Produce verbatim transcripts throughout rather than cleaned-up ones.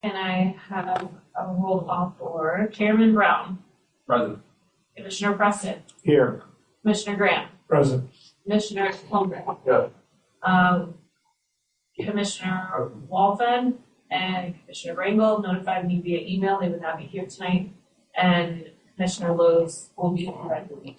Can I have a roll call for Chairman Brown, Present. Commissioner Preston, Here. Commissioner Graham, Present. Commissioner Holmgren, Yeah. um, Commissioner Walton, and Commissioner Rangel notified me via email they would not be here tonight, and Commissioner Lowe's will be remotely.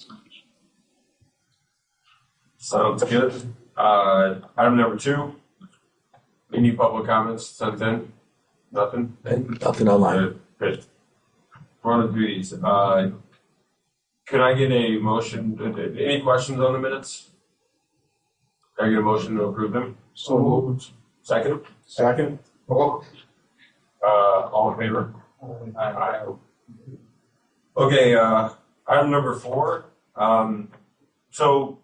Sounds good. Uh, item number two. Any public comments sent in? Nothing? Nothing online. Good. Good. We're on to duties. Uh, can I get a motion? Any questions on the minutes? Can I get a motion to approve them? So moved. Second? Second. Oh. Uh, all in favor? Aye. Okay, uh, item number four. Um, so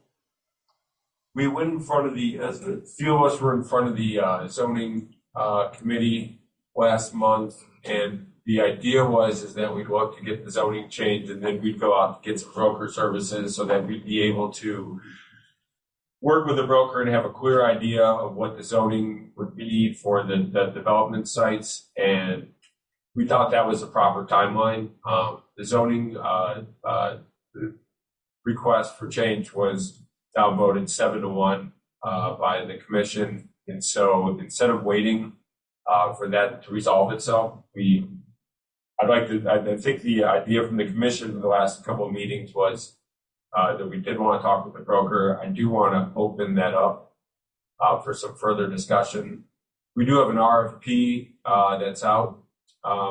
we went in front of the, as a few of us were in front of the uh, zoning uh, committee last month, and the idea was is that we'd look to get the zoning changed, and then we'd go out to get some broker services so that we'd be able to work with the broker and have a clear idea of what the zoning would be for the, the development sites. And we thought that was the proper timeline. Um, the zoning uh, uh, request for change was downvoted seven to one uh, by the commission. And so instead of waiting uh, for that to resolve itself, we, I'd like to, I think the idea from the commission for the last couple of meetings was Uh, that we did want to talk with the broker. I do want to open that up uh, for some further discussion. We do have an R F P uh, that's out. Um,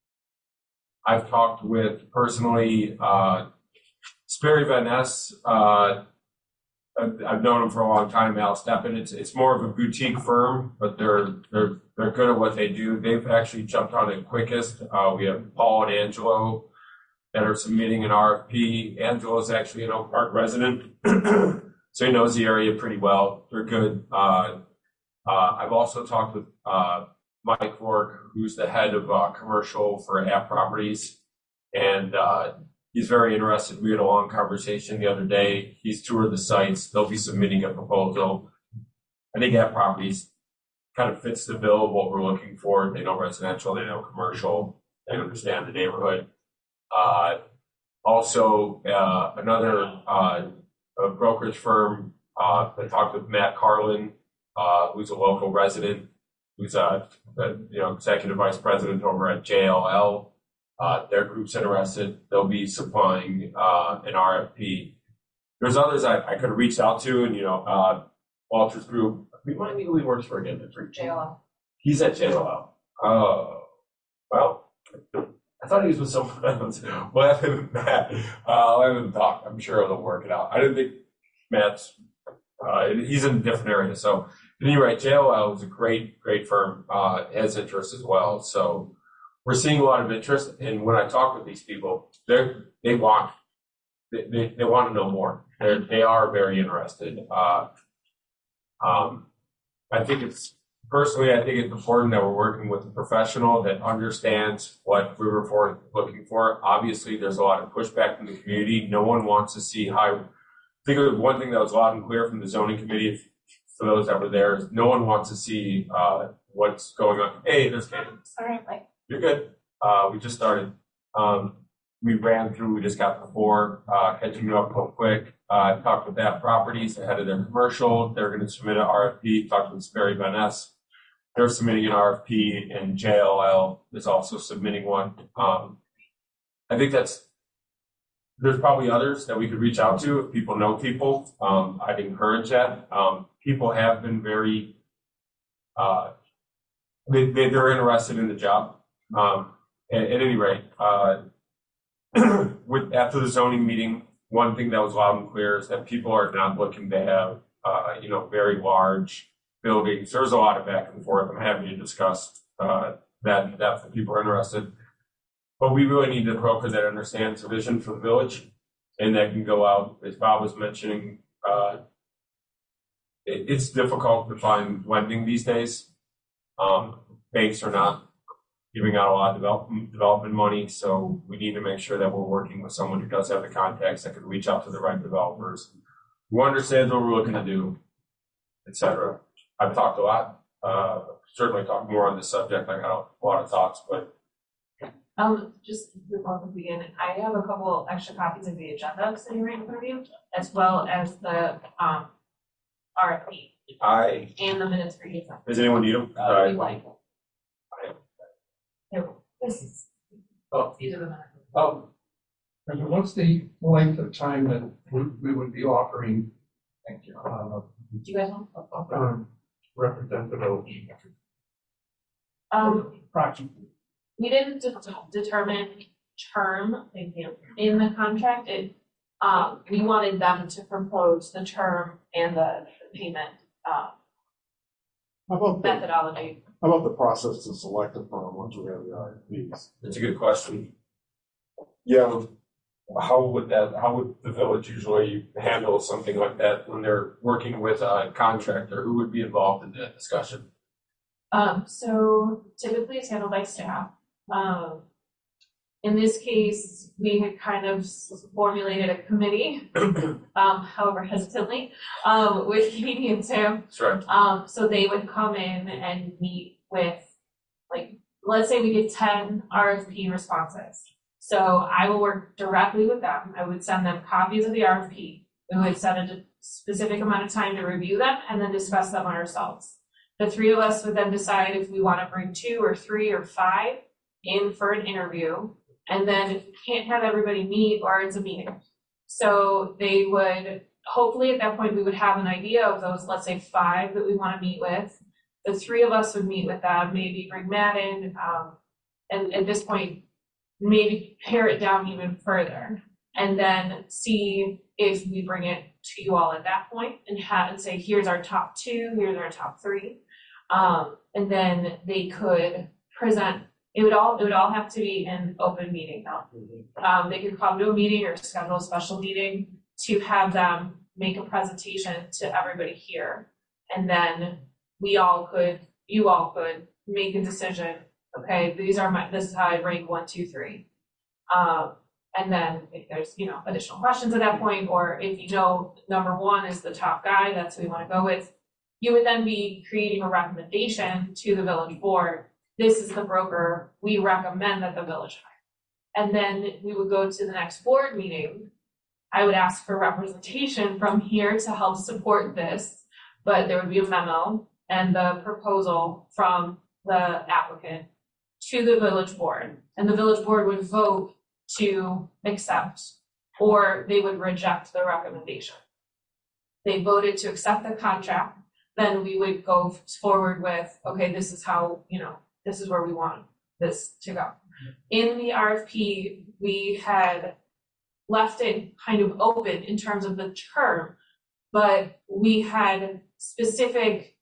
I've talked with personally uh, Sperry Van Ness. Uh, I've, I've known him for a long time. Al Steppen. It's it's more of a boutique firm, but they're they're they're good at what they do. They've actually jumped on it quickest. Uh, we have Paul and Angelo that are submitting an R F P. Angelo is actually an Oak Park resident, so he knows the area pretty well. They're good. Uh, uh, I've also talked with uh, Mike Rourke, who's the head of uh, commercial for App Properties, and uh, he's very interested. We had a long conversation the other day. He's toured the sites. They'll be submitting a proposal. I think App Properties kind of fits the bill of what we're looking for. They know residential, they know commercial, they understand the neighborhood. Uh, also, uh, another uh, a brokerage firm uh, that talked with Matt Carlin, uh, who's a local resident, who's a, a you know executive vice president over at J L L. Uh, their group's interested. They'll be supplying uh, an R F P. There's others I, I could have reached out to, and you know, uh, Walter's group. Remind me who he works for again. J L L. He's at J L L. Oh, well. I thought he was with someone else. Well, I haven't Matt. Uh, I haven't talked. I'm sure they'll work it out. I didn't think Matt's. Uh, he's in a different area. So, at any rate, J L L is a great, great firm. Uh, has interest as well. So, we're seeing a lot of interest. And when I talk with these people, they they want they, they, they want to know more. They they are very interested. Uh, um, I think it's. Personally, I think it's important that we're working with a professional that understands what we were for looking for. Obviously, there's a lot of pushback from the community. No one wants to see high. I think one thing that was loud and clear from the zoning committee, for those that were there, is no one wants to see uh, what's going on. Hey, there's Katie. Sorry, Mike. You're good. Uh, we just started. Um, we ran through. We just got the four. Uh, catching you up real quick. Uh, talked with App Properties, the head of their commercial. They're going to submit an R F P. Talked with Sperry Van Ness. They're submitting an R F P, and J L L is also submitting one. Um, I think that's, there's probably others that we could reach out to if people know people. Um, I'd encourage that. Um, people have been very, uh, they, they, they're interested in the job. Um, at, at any rate, uh, with after the zoning meeting, one thing that was loud and clear is that people are not looking to have, uh, you know, very large buildings. There's a lot of back and forth. I'm happy to discuss uh, that in depth if people are interested. But we really need a broker that understands the vision for the village and that can go out, as Bob was mentioning. Uh, it, it's difficult to find lending these days. Um, banks are not giving out a lot of development, development money, so we need to make sure that we're working with someone who does have the contacts that can reach out to the right developers, who understands what we're looking to do, et cetera. I've talked a lot. uh, certainly talk more on this subject. I got a lot of thoughts, but Um, just before we begin, I have a couple extra copies of the agenda sitting right in front of you, as well as the, um, R F P I, and the minutes for each. does anyone need them? Uh, Uh, you like. Here, this is, Oh. these are the minutes. Um, and what's the length of time that we, we would be offering, thank you, uh, Do you guys want? um, representative? Um, Approximately. we didn't de- determine term, thank you, in the contract. It, um, we wanted them to propose the term and the payment, uh, How about the, methodology. how about the process to select a firm once we have the R F Ps? That's a good question. Yeah, how would that, how would the village usually handle something like that when they're working with a contractor? Who would be involved in that discussion? Um, so typically it's handled by staff. Um, in this case, we had kind of formulated a committee, um, however hesitantly, um, with Katie and Tim. That's right. Um, so they would come in and meet with, like, let's say we get ten R F P responses. So I will work directly with them. I would send them copies of the R F P. We would set a specific amount of time to review them and then discuss them ourselves. The three of us would then decide if we want to bring two or three or five in for an interview. And then if we can't have everybody meet, or it's a meeting. So they would, hopefully at that point, we would have an idea of those, let's say five that we want to meet with. The three of us would meet with them, maybe bring Matt in, um, and at this point, maybe pare it down even further. And then see if we bring it to you all at that point and have and say, here's our top two, here's our top three. Um, and then they could present, it would all, it would all have to be an open meeting now. Um, they could come to a meeting or schedule a special meeting to have them make a presentation to everybody here. And then we all could, you all could make a decision, okay, these are my, this is how I rank one, two, three. Um, and then if there's, you know, additional questions at that point, or if you know number one is the top guy, that's who we want to go with, you would then be creating a recommendation to the village board. This is the broker we recommend that the village hire. And then we would go to the next board meeting. I would ask for representation from here to help support this, but there would be a memo and the proposal from the applicant to the village board. And the village board would vote to accept, or they would reject the recommendation. They voted to accept the contract, then we would go forward with, okay, this is how, you know, this is where we want this to go. In the R F P, we had left it kind of open in terms of the term, but we had specific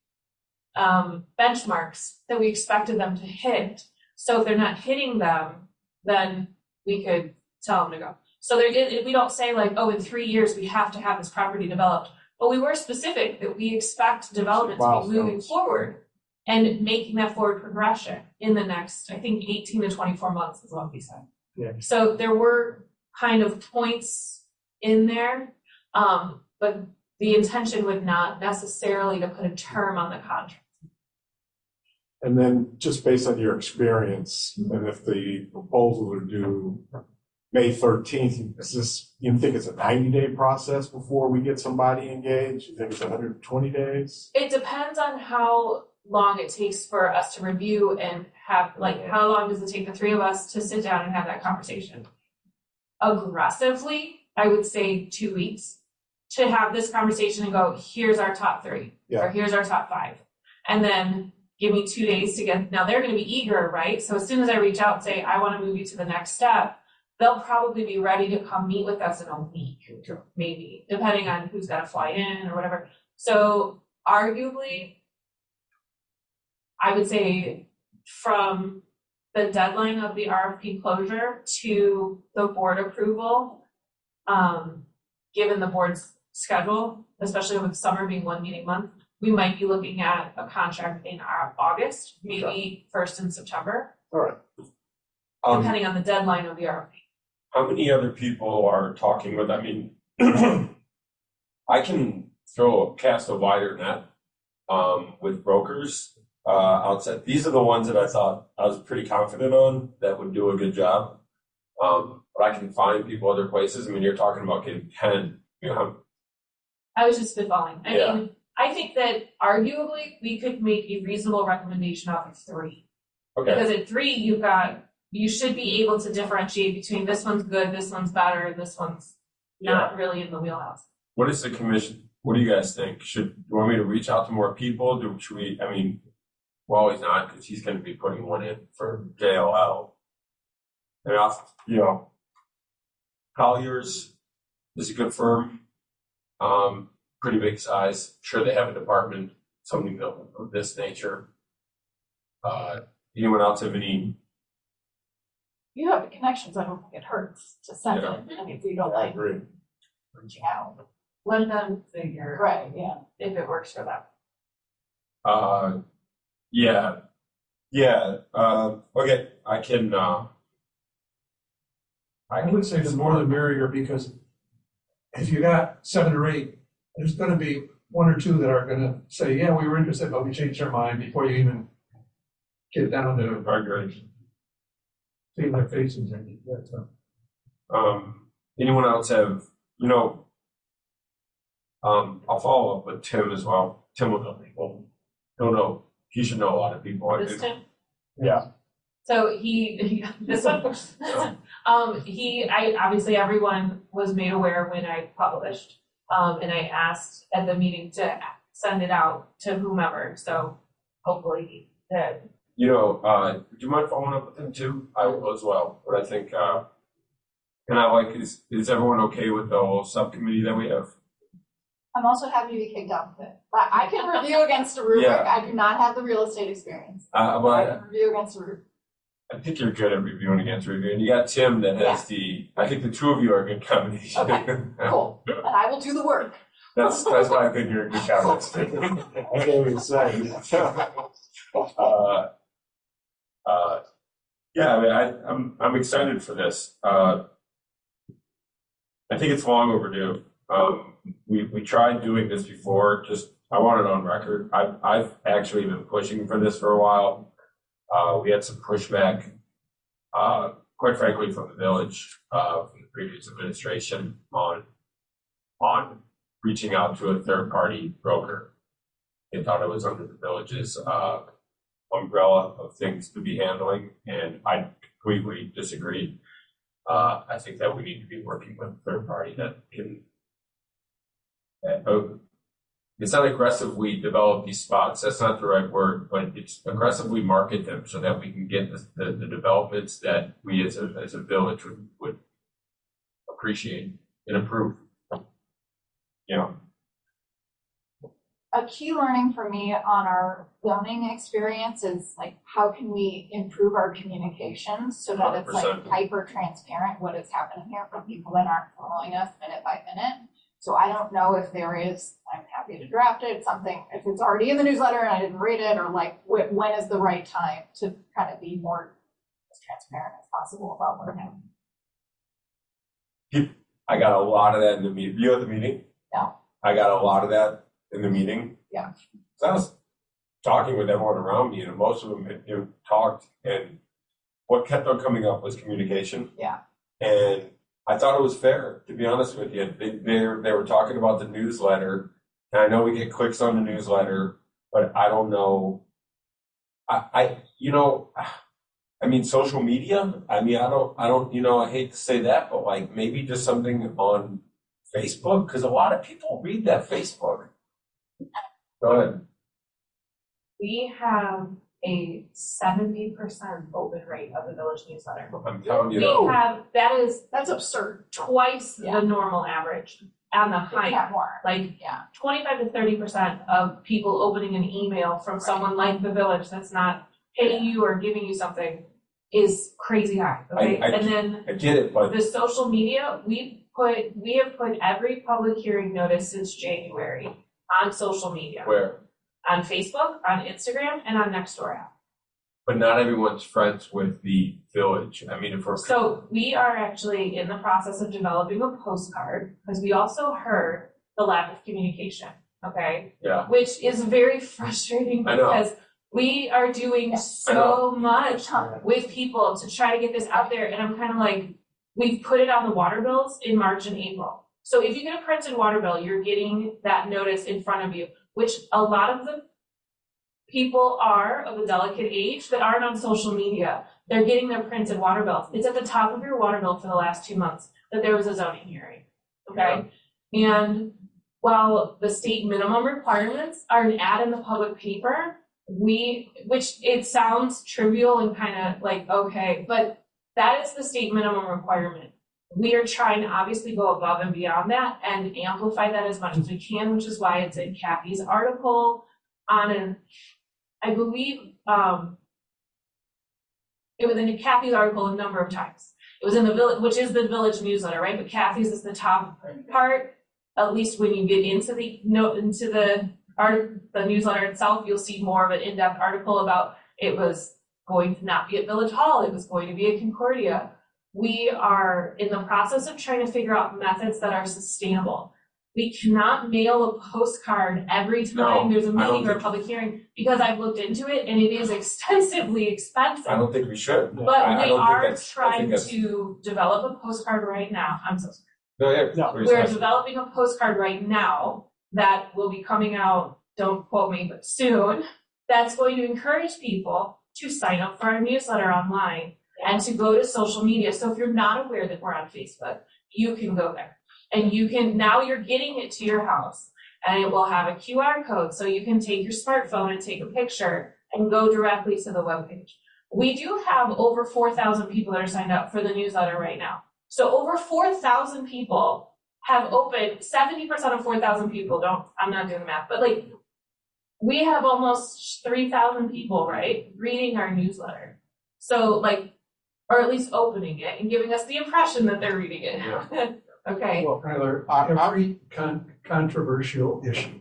um, benchmarks that we expected them to hit. So if they're not hitting them, then we could tell them to go. So there, it, we don't say like, oh, in three years we have to have this property developed. But we were specific that we expect development to be moving forward and making that forward progression in the next, I think, eighteen to twenty-four months is what we said. Yeah. So there were kind of points in there, um, but the intention would not necessarily to put a term on the contract. And then just based on your experience, and if the proposals are due May thirteenth, is this, you think it's a ninety day process before we get somebody engaged? You think it's one hundred twenty days? It depends on how long it takes for us to review and have, like, how long does it take the three of us to sit down and have that conversation? Aggressively, I would say two weeks to have this conversation and go, here's our top three, Yeah. or here's our top five. And then give me two days to get, now they're going to be eager, right? So as soon as I reach out and say, I want to move you to the next step, they'll probably be ready to come meet with us in a week, maybe, depending on who's got to fly in or whatever. So arguably, I would say from the deadline of the R F P closure to the board approval, um, given the board's schedule, especially with summer being one meeting month, we might be looking at a contract in our August, maybe Okay. first in September, All right. Um, depending on the deadline of the R F P. how many other people are talking with, I mean, I can throw, cast a wider net, um, with brokers. uh, outside. These are the ones that I thought I was pretty confident on that would do a good job. Um, but I can find people other places. I mean, you're talking about getting ten, you know. I was just spitballing. I Yeah. mean, I think that arguably we could make a reasonable recommendation off of three. Okay. Because at three, you've got, you should be able to differentiate between this one's good, this one's better, and this one's not really in the wheelhouse. What is the commission? What do you guys think? Should, you want me to reach out to more people? Do, should we, I mean, well, he's not, because he's going to be putting one in for J L L. And I'll, you know, Colliers is a good firm. Um, pretty big size. Sure, they have a department, something of of this nature. Uh, anyone else have any? You have the connections, I don't think it hurts to send Yeah. it, and if you don't I like agree. reaching out. Let them figure Right, yeah. if it works for them. Uh, yeah, yeah. Uh, okay, I can. Uh, I would say the more the merrier, because if you got seven or eight, there's gonna be one or two that are gonna say, yeah, we were interested, but we changed our mind before you even get down to I agree. seeing their faces and that's, uh, Um, anyone else have? You know, um, I'll follow up with Tim as well. Tim will know people. He'll know. He should know a lot of people. I This think. Tim? Yeah. So he, he this one, um, he, I, obviously everyone was made aware when I published. Um, and I asked at the meeting to send it out to whomever, so hopefully that. You know, uh, do you mind following up with him too? I will as well. But I think, uh, and I like, is, is everyone okay with the whole subcommittee that we have? I'm also happy to be kicked off of it. I, I can review against a rubric, Yeah. I do not have the real estate experience. Uh, I well, can review against a rubric. I, I think you're good at reviewing against reviewing. You got Tim that has the, I think the two of you are a good combination. Okay, Cool, and I will do the work. That's, that's why I think you're a good combination. I can't even say. Uh, uh, yeah, I mean, I, I'm, I'm excited for this. Uh, I think it's long overdue. Um, we, we tried doing this before, just, I want it on record. I've, I've actually been pushing for this for a while. Uh, we had some pushback, uh, quite frankly, from the village, uh, from the previous administration on, on reaching out to a third-party broker. They thought it was under the village's, uh, umbrella of things to be handling, and I completely disagree. Uh, I think that we need to be working with a third party that can, uh, it's not aggressively develop these spots, that's not the right word, but it's aggressively market them so that we can get the, the, the developments that we as a, as a village would, would appreciate and approve. You know, A key learning for me on our zoning experience is like, how can we improve our communications so that it's one hundred like percent. hyper transparent what is happening here from people that aren't following us minute by minute. So I don't know if there is, I'm happy to draft it, something, if it's already in the newsletter and I didn't read it, or like, wh- when is the right time to kind of be more as transparent as possible about what happened. I got a lot of that in the meeting. You at the meeting? No. I got a lot of that in the meeting. Yeah. So I was talking with everyone around me, and most of them had, you know, talked, and what kept on coming up was communication. Yeah. And I thought it was fair, to be honest with you. They, they, they were talking about the newsletter, and I know we get clicks on the newsletter, but I don't know. I, I, you know, I mean, social media. I mean, I don't, I don't, you know, I hate to say that, but like maybe just something on Facebook, because a lot of people read that Facebook. Go ahead. We have a seventy percent open rate of the village newsletter. I'm telling you. We that. have, that is That's absurd. twice Yeah. the normal average on the They high. can't more. Like Yeah. twenty-five to thirty percent of people opening an email from someone like the village that's not paying you or giving you something is crazy high, okay? I- I- And then I get it, but the social media, we put, we have put every public hearing notice since January on social media. where? On Facebook, on Instagram, and on Nextdoor app. But not everyone's friends with the village. I mean, if we're So we are actually in the process of developing a postcard, because we also heard the lack of communication, okay? yeah, Which is very frustrating I know. because We are doing so much with people to try to get this out there, and I'm kind of like, we've put it on the water bills in March and April. So if you get a printed water bill, you're getting that notice in front of you, which a lot of the people are of a delicate age that aren't on social media. They're getting their printed water bills. It's at the top of your water bill for the last two months that there was a zoning hearing, okay? Yeah. And while the state minimum requirements are an ad in the public paper, we, which it sounds trivial and kind of like, okay, but that is the state minimum requirement. We are trying to obviously go above and beyond that and amplify that as much as we can, which is why it's in Kathy's article on an, I believe, um, it was in Kathy's article a number of times. It was in the village, which is the village newsletter, right? But Kathy's is the top part. At least when you get into the note into the art, the newsletter itself, you'll see more of an in-depth article about it was going to not be at Village Hall. It was going to be at Concordia. We are in the process of trying to figure out methods that are sustainable. We cannot mail a postcard every time No, there's a I don't meeting or a think- public hearing because I've looked into it and it is extensively expensive. I don't think we should. But I- I we don't think are that's- I trying think that's- to develop a postcard right now. I'm so sorry. No, yeah, No, please, We're Ashley. developing a postcard right now that will be coming out, don't quote me, but soon, that's going to encourage people to sign up for our newsletter online and to go to social media. So if you're not aware that we're on Facebook, you can go there. And you can, now you're getting it to your house and it will have a Q R code so you can take your smartphone and take a picture and go directly to the webpage. We do have over four thousand people that are signed up for the newsletter right now. So over four thousand people have opened, seventy percent of four thousand people don't, I'm not doing math, but like, we have almost three thousand people, right, reading our newsletter. So like, or at least opening it and giving us the impression that they're reading it. Yeah. Okay. Well, Tyler, I- I- every con- controversial issue,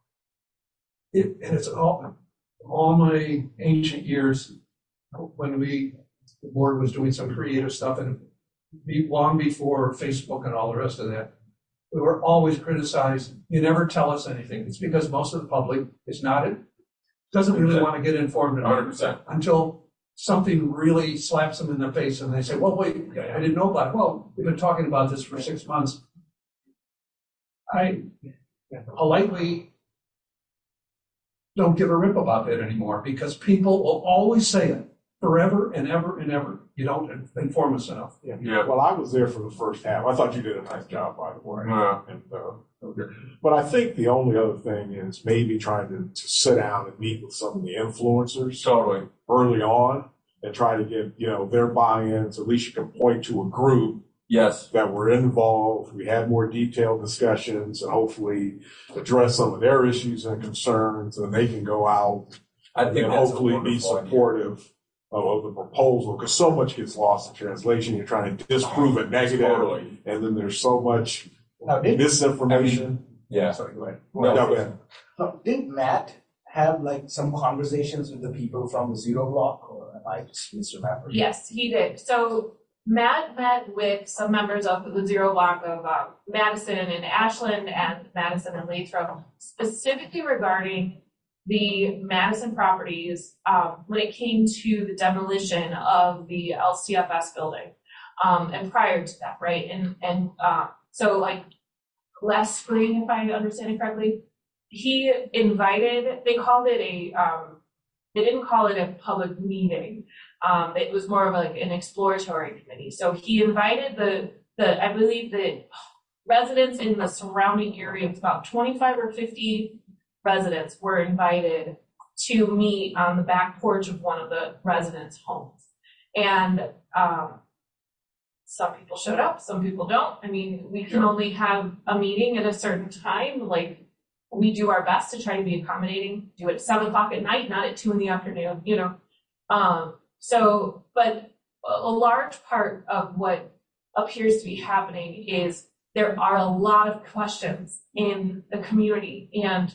it, and it's all, all my ancient years, when we, the board was doing some creative stuff and be, long before Facebook and all the rest of that, we were always criticized. You never tell us anything. It's because most of the public is not, doesn't really want to get informed one hundred enough percent. until something really slaps them in the face and they say, well, wait, I didn't know about it. Well, we've been talking about this for six months. I politely don't give a rip about that anymore because people will always say it forever and ever and ever. You don't inform us enough. Yeah. Well, I was there for the first half. I thought you did a nice job, by the way. Yeah. And, uh, okay. But I think the only other thing is maybe trying to, to sit down and meet with some of the influencers Totally. early on and try to get, you know, their buy-ins. At least you can point to a group Yes. that were involved. We had more detailed discussions and hopefully address some of their issues and concerns, and they can go out I and think then that's a hopefully be wonderful idea. supportive of, of the proposal, because so much gets lost in translation. You're trying to disprove a negative, Totally. and then there's so much Now, did, misinformation. Yeah. Sorry, go ahead. No, No, go ahead. now, did Matt have like some conversations with the people from the Zero Block, or am I just misremembering? Yes, he did. So Matt met with some members of the Zero Block of um, Madison and Ashland and Madison and Lathrop, specifically regarding the Madison properties um, when it came to the demolition of the L C F S building. Um, and prior to that, right? And, and uh, so like last spring, if I understand it correctly, he invited, they called it a, um, they didn't call it a public meeting. Um, it was more of like an exploratory committee. So he invited the, the, I believe the residents in the surrounding area, it's about twenty-five or fifty residents were invited to meet on the back porch of one of the residents' homes. And, um, some people showed up, some people don't. I mean, we can only have a meeting at a certain time. Like, we do our best to try to be accommodating, do it at seven o'clock at night, not at two in the afternoon, you know. Um, so, but a large part of what appears to be happening is there are a lot of questions in the community, and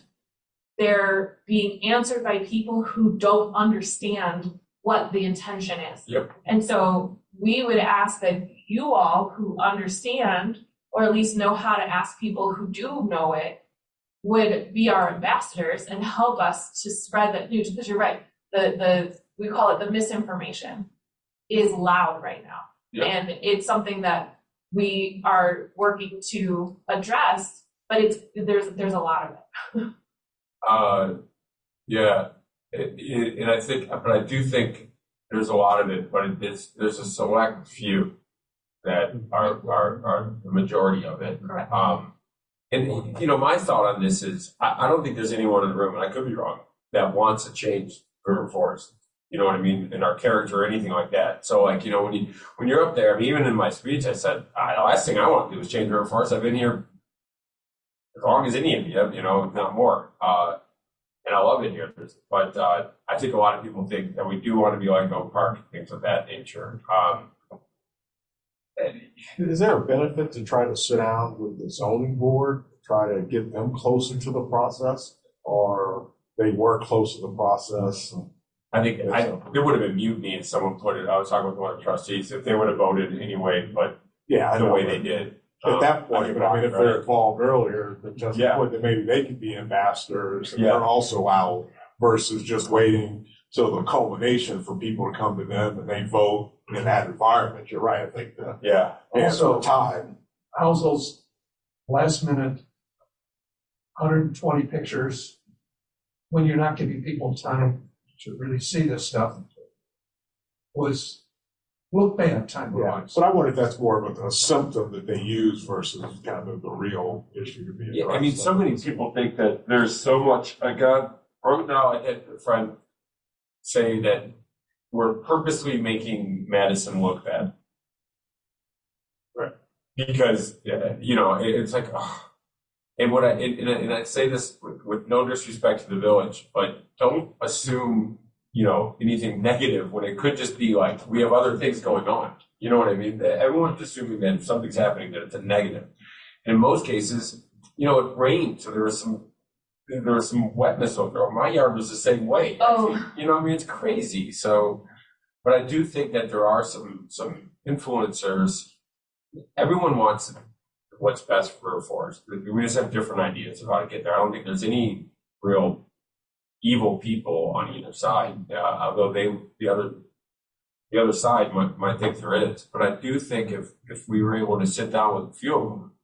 they're being answered by people who don't understand what the intention is. Yep. And so we would ask that you all who understand, or at least know how to ask people who do know it, would be our ambassadors and help us to spread that news. Because you're right, the, the, we call it the misinformation, is loud right now. Yeah. And it's something that we are working to address, but it's, there's, there's a lot of it. Uh, yeah, it, it, and I think, but I do think there's a lot of it, but it is, there's a select few that are, are, are the majority of it. Correct. Um, and, you know, my thought on this is, I, I don't think there's anyone in the room, and I could be wrong, that wants to change River Forest. You know what I mean? In our character or anything like that. So, like, you know, when you, when you're up there, I mean, even in my speech, I said, I, the last thing I want to do is change River Forest. I've been here as long as any of you, you know, if not more. Uh, and I love it here. But uh, I think a lot of people think that we do want to be like Oak Park and things of that nature. Um, Is there a benefit to try to sit down with the zoning board, try to get them closer to the process, or they work close to the process? I think I, there would have been mutiny if someone put it. I was talking with one of the trustees if they would have voted anyway, but Yeah, I the know. way they did. At um, that point, but I mean, if they're involved earlier, then just Yeah. point that maybe they could be ambassadors and Yeah. they're also out versus just waiting till the culmination for people to come to them and they vote in that environment. You're right. I think the Yeah. Also- also time. How's those last minute one hundred twenty pictures when you're not giving people time to really see this stuff was look bad time Yeah, wise. but I wonder if that's more of a, a symptom that they use versus kind of the real issue to be Yeah, addressed. I mean, so many people think that there's so much. I got right now. I had a friend say that we're purposely making Madison look bad, Right. Because uh, you know it, it's like, oh. And what I and, and I say this with, with no disrespect to the village, but don't assume you know anything negative when it could just be like we have other things going on. You know what I mean? Everyone's assuming that if something's happening that it's a negative. And in most cases, you know, it rained, so there was some there was some wetness over there. My yard was the same way. Oh. You know what I mean? It's crazy. So, but I do think that there are some some influencers. Everyone wants what's best for Forest. We just have different ideas of how to get there. I don't think there's any real evil people on either side, uh, although they the other the other side might, might think there is. But I do think if if we were able to sit down with a few of them,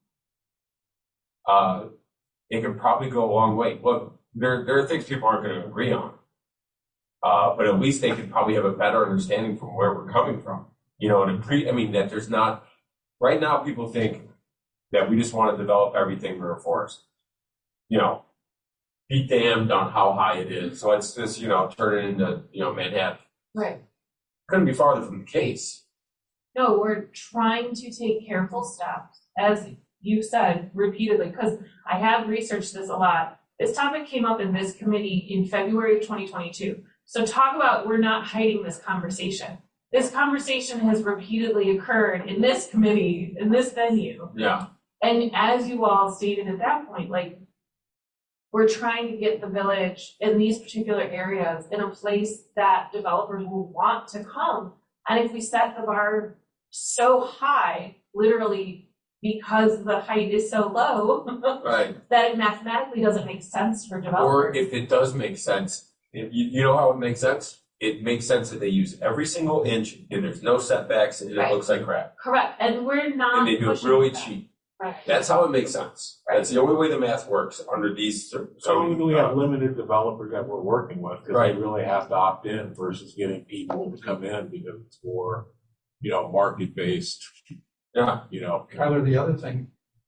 uh, it could probably go a long way. Look, there there are things people aren't going to agree on, uh, but at least they could probably have a better understanding from where we're coming from. You know, and pre I mean that there's not right now. People think that we just want to develop everything for a forest. You know, be damned on how high it is. So let's just, you know, turn it into, you know, Manhattan. Right. Couldn't be farther from the case. No, we're trying to take careful steps, as you said repeatedly, because I have researched this a lot. This topic came up in this committee in February of twenty twenty-two. So talk about, we're not hiding this conversation. This conversation has repeatedly occurred in this committee, in this venue. Yeah. And as you all stated at that point, like, we're trying to get the village in these particular areas in a place that developers will want to come. And if we set the bar so high, literally because the height is so low, Right. that it mathematically doesn't make sense for Or developers. if it does make sense, if you, you know how it makes sense? It makes sense that they use every single inch and there's no setbacks and it Right. looks like crap. Correct, and we're not And they do it pushing really for that. cheap. Right. That's how it makes sense. That's the only way the math works under these. So So we have limited developers that we're working with because Right. they really have to opt in versus getting people to come in because it's more, you know, market based, yeah, you know. Kyler, the other thing,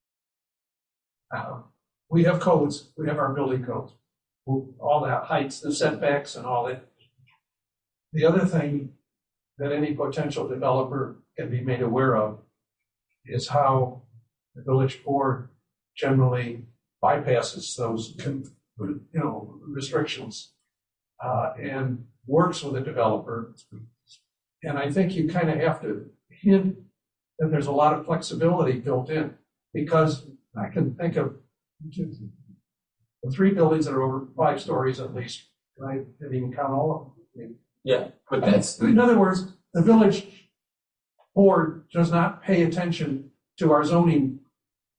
uh, we have codes, we have our building codes, all the heights, the setbacks and all that. The other thing that any potential developer can be made aware of is how the village board generally bypasses those, you know, restrictions, uh, and works with a developer. And I think you kind of have to hint that there's a lot of flexibility built in, because I can think of the three buildings that are over five stories at least, and I didn't even count all of them. yeah. But that's In other words, the village board does not pay attention to our zoning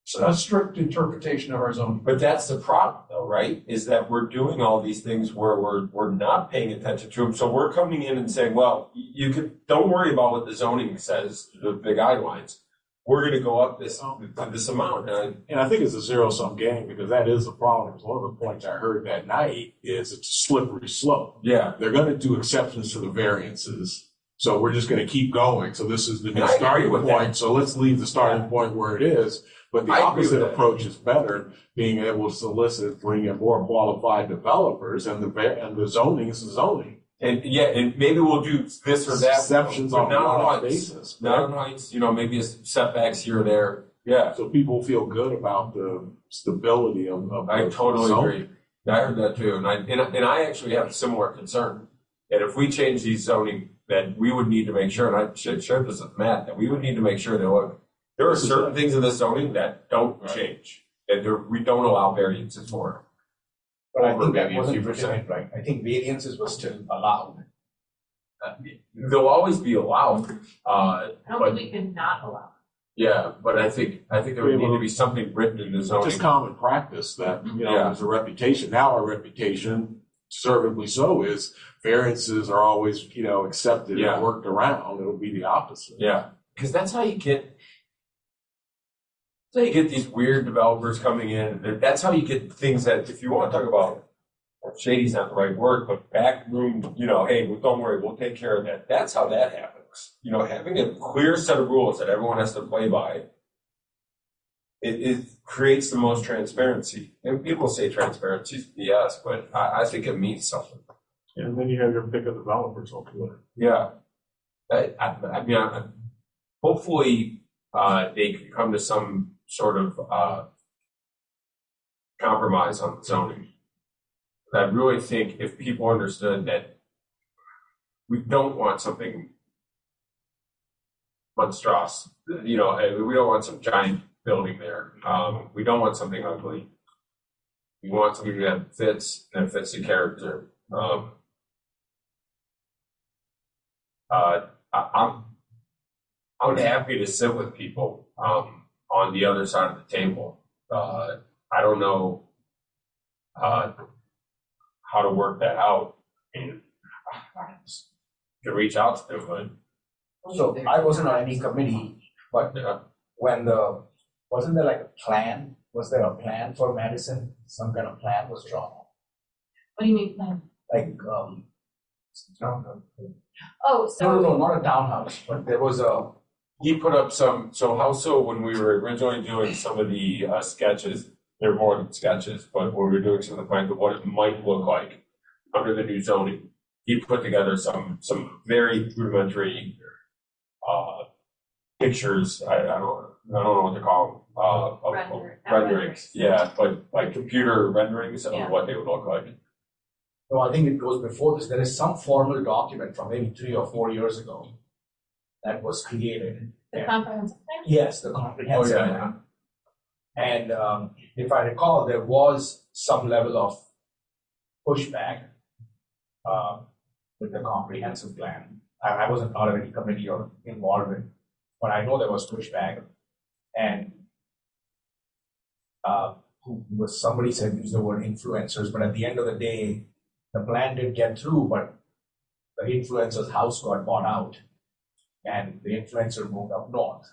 a strict interpretation of our zoning. But that's the problem though, right? Is that we're doing all these things where we're, we're not paying attention to them. So we're coming in and saying, well, you could, don't worry about what the zoning says, the, the guidelines. We're gonna go up this, this amount. And And I think it's a zero sum game because that is the problem. One of the points I heard that night is it's a slippery slope. yeah, They're going to do exceptions to the variances. So we're just going to keep going. So this is the And new I agree starting with point. that. So let's leave the starting point where it is. But the I agree opposite with that. approach is better, being able to solicit, bring in more qualified developers, and the va- and the zoning is the zoning. and yeah, and maybe we'll do this or that. Exceptions but on a not one-off heights. basis. Not on heights, you know, maybe a setbacks here or there. Yeah, So people feel good about the stability of, of I the totally zoning. agree. I heard that too, and I, and, I- and I actually have a similar concern. And if we change these zoning, then we would need to make sure, and I should share this with Matt, that we would need to make sure that, look, there are This is certain it. things in the zoning that don't change. And there, we don't allow variances for. But I Over think that maybe a wasn't few written percent. in, right? I think variances were still allowed. Uh, They'll always be allowed, uh, I don't But- think we can not allow. yeah, but I think, I think there would need to be something written in the zoning. Just common practice that, you know, Yeah. there's a reputation. Now our reputation, deservedly so, is variances are always, you know, accepted Yeah. and worked around. It'll be the opposite. Yeah, because that's how you get, that's how you get these weird developers coming in. That's how you get things that, if you want to talk about, shady's not the right word, but back room, you know, hey, well, don't worry, we'll take care of that. That's how that happens. You know, having a clear set of rules that everyone has to play by, it, it creates the most transparency. And people say transparency is B S, but I, I think it means something. And then you have your pick of developers hopefully. Yeah. I, I, I mean, I, hopefully, uh, they can come to some sort of, uh, compromise on zoning. I really think if people understood that we don't want something monstrous, you know, eh, we don't want some giant building there. Um, we don't want something ugly. We want something that fits, that fits the character. Um, uh, I, I'm, I'm happy to sit with people, um, on the other side of the table. Uh, I don't know, uh, how to work that out. And I can reach out to them, but So I wasn't on any committee, but yeah. when the, wasn't there like a plan? Was there a plan for Madison? Some kind of plan was drawn, What do you mean plan? like, um, no, Oh, no, so no, not a townhouse, but there was a, He put up some, so how so when we were originally doing some of the uh, sketches, they're more than sketches, but when we were doing some of the plans of what it might look like under the new zoning, he put together some, some very rudimentary, uh, pictures, I, I don't, I don't know what to call them, uh, of- Render- of not renderings, renderings. yeah, but like computer renderings of Yeah. what they would look like. no, I think it goes before this. There is some formal document from maybe three or four years ago that was created. the comprehensive plan? Yes, the comprehensive Oh, yeah, plan. And um, if I recall, there was some level of pushback uh, with the comprehensive plan. I, I wasn't part of any committee or involved in, but I know there was pushback. And uh, who was somebody said use the word influencers, but at the end of the day, the plan did get through, but the influencer's house got bought out, and the influencer moved up north.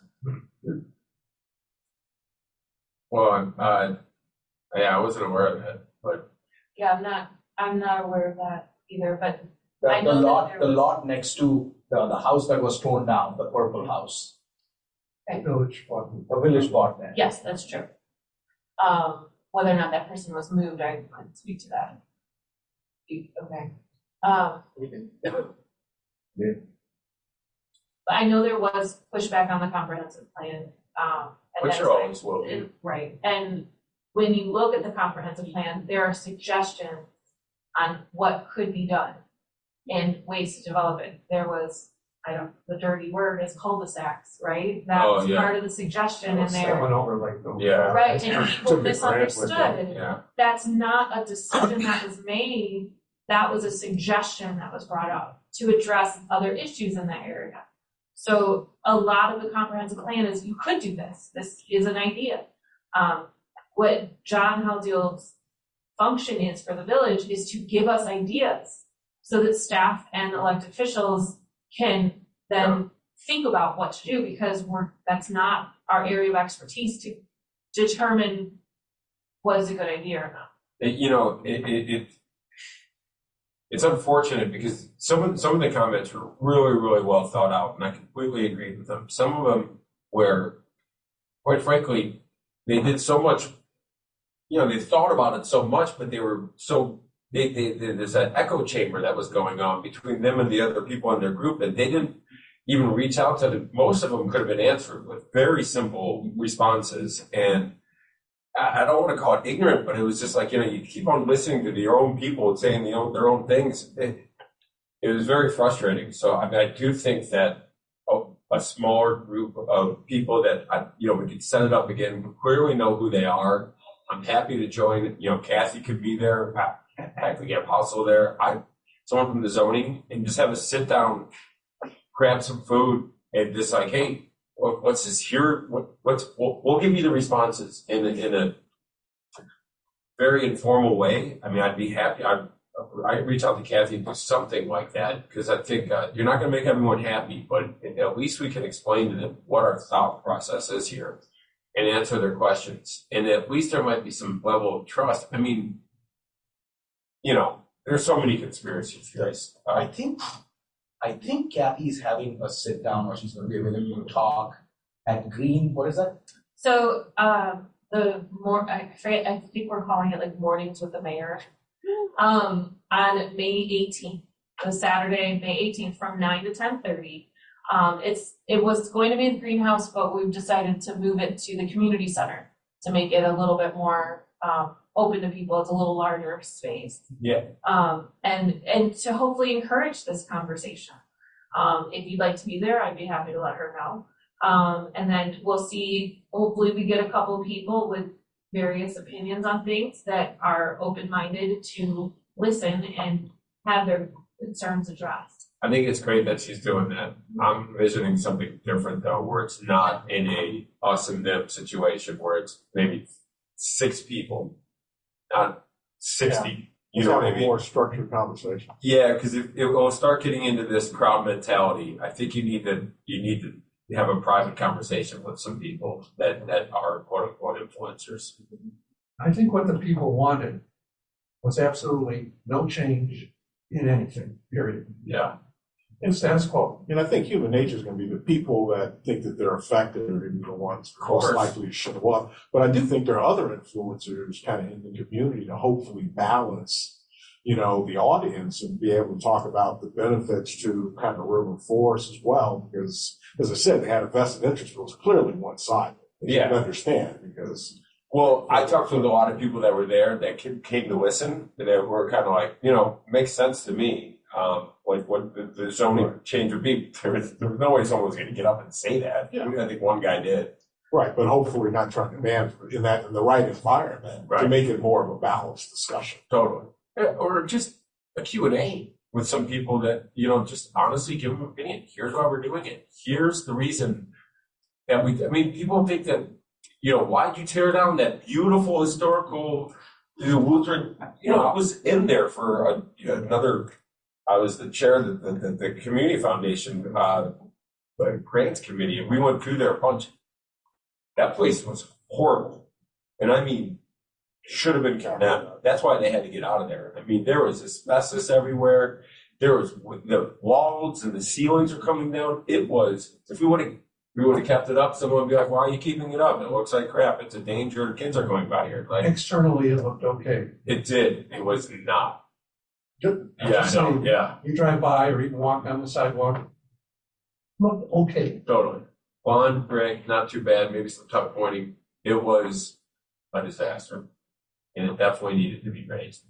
Well, uh, yeah, I wasn't aware of that, but Yeah, I'm not, I'm not aware of that either, but The, I the know that lot, there the was- lot next to the, the house that was torn down, the purple house, Village bought. the village bought that. yes, that's true. Um, whether or not that person was moved, I couldn't speak to that. Okay. Um, Yeah. but I know there was pushback on the comprehensive plan, um, and which that's are why- always will be. it- right, and when you look at the comprehensive plan, there are suggestions on what could be done and ways to develop it. There was, I don't, the dirty word is cul-de-sacs, right? That Oh, was yeah. part of the suggestion in That there. went over like the. Yeah. Right, and Took people a grant with that, misunderstood. Yeah, That's not a decision that was made. That was a suggestion that was brought up to address other issues in that area. So a lot of the comprehensive plan is you could do this. This is an idea. Um, what John Haldale's function is for the village is to give us ideas so that staff and elected officials can then think about what to do, because we're, that's not our area of expertise to determine what is a good idea or not. It- you know, it, it, it it's unfortunate because some of some of the comments were really, really well thought out, and I completely agree with them. Some of them were, quite frankly, they did so much. You know, they thought about it so much, but they were so they, they, they there's that echo chamber that was going on between them and the other people in their group that they didn't even reach out to. The, most of them could have been answered with very simple responses, and I don't want to call it ignorant, but it was just like, you know, you keep on listening to your own people and saying the own, their own things. It, it was very frustrating. So I mean, I do think that a, a smaller group of people that, I, you know, we could set it up again, we clearly know who they are. I'm happy to join. You know, Kathy could be there. Heck, we get Apostle there. I, someone from the zoning, and just have a sit down, grab some food, and just like, hey, what's this here? What, what's we'll, we'll give you the responses in a, in a very informal way. I mean, I'd be happy. I'd, I'd reach out to Kathy and do something like that, because I think uh, you're not going to make everyone happy, but at least we can explain to them what our thought process is here and answer their questions. And at least there might be some level of trust. I mean, you know, there's so many conspiracy theories. Uh, I think, I think Kathy's having a sit down, or she's going to be available to talk at Green. What is that? So um, the more I forget, I think we're calling it like mornings with the mayor. Um, on May eighteenth, the Saturday, May eighteenth, from nine to ten thirty. Um, it's it was going to be the greenhouse, but we've decided to move it to the community center to make it a little bit more um, open to people. It's a little larger space. Yeah. Um, and and to hopefully encourage this conversation. Um, if you'd like to be there, I'd be happy to let her know. Um, and then we'll see. Hopefully, we get a couple of people with various opinions on things that are open-minded to listen and have their concerns addressed. I think it's great that she's doing that. I'm envisioning something different though, where it's not in a us and them situation where it's maybe six people, not sixty. You know what I Have a mean? more structured conversation. Yeah, because if it will start getting into this crowd mentality, I think you need to you need to have a private conversation with some people that that are quote unquote influencers. I think what the people wanted was absolutely no change in anything, period. Yeah. And status quo. And I think human nature is going to be the people that think that they're affected are going to be the ones most likely to show up. But I do think there are other influencers kind of in the community to hopefully balance, you know, the audience and be able to talk about the benefits to kind of River Forest as well. Because, as I said, they had a vested interest, but it was clearly one-sided. You Yeah. can understand because. Well, I talked to a lot of people that were there that came to listen, and they were kind of like, you know, makes sense to me. Um, like what the, the zoning change would be. There was, there was no way someone was going to get up and say that. Yeah. I think one guy did. Right, but hopefully not trying to ban in that in the right environment Right. to make it more of a balanced discussion. Totally. Yeah, or just a Q and A with some people that, you know, just honestly give them an opinion. Here's why we're doing it. Here's the reason that we, I mean, people think that, you know, why'd you tear down that beautiful historical the Lutheran, you know, I was in there for a, another, I was the chair of the, the, the community foundation, uh, the grants committee, and we went through there a bunch. That place was horrible. And I mean, should have been condemned. That's why they had to get out of there. I mean, there was asbestos everywhere. There was, the walls and the ceilings are coming down. It was, if we would have, we would have kept it up, someone would be like, why are you keeping it up? It looks like crap. It's a danger. Kids are going by here. Like, Externally, it looked okay. it did. It was not. Good. Yeah, I know. Yeah, You drive by or even walk down the sidewalk, looked okay. totally. Fun, great, not too bad. Maybe some tough pointing. It was a disaster, and it definitely needed to be raised.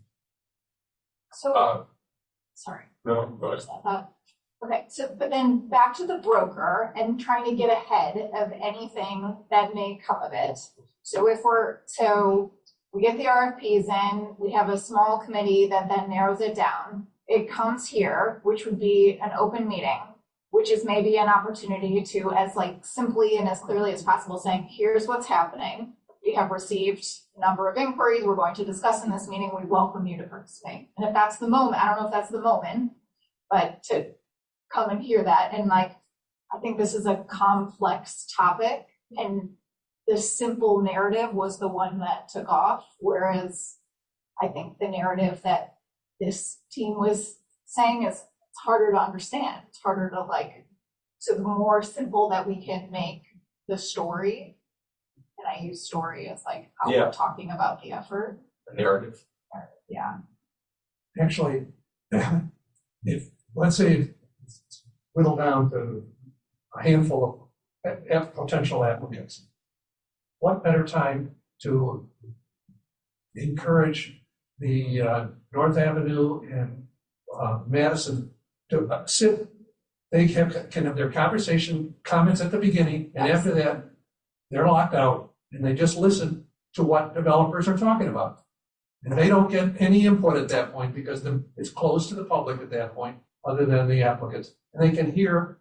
So, Uh, sorry. no, go ahead. Uh, Okay, so, but then back to the broker and trying to get ahead of anything that may come of it. So if we're, so we get the R F Ps in, we have a small committee that then narrows it down. It comes here, which would be an open meeting, which is maybe an opportunity to, as like simply and as clearly as possible, saying, here's what's happening. we have received a number of inquiries we're going to discuss in this meeting. We welcome you to participate. And if that's the moment, I don't know if that's the moment, but to come and hear that. And like, I think this is a complex topic, and the simple narrative was the one that took off, whereas I think the narrative that this team was saying is it's harder to understand. It's harder to like, so the more simple that we can make the story, and I use story as like how Yeah. we're talking about the effort. The narrative. Yeah. Actually, if, let's say, it's whittled down to a handful of a- a- potential applicants, what better time to encourage the uh, North Avenue and uh, Madison to uh, sit, they have, can have their conversation, comments at the beginning, and after that, they're locked out, and they just listen to what developers are talking about. And they don't get any input at that point because the, it's closed to the public at that point, other than the applicants. And they can hear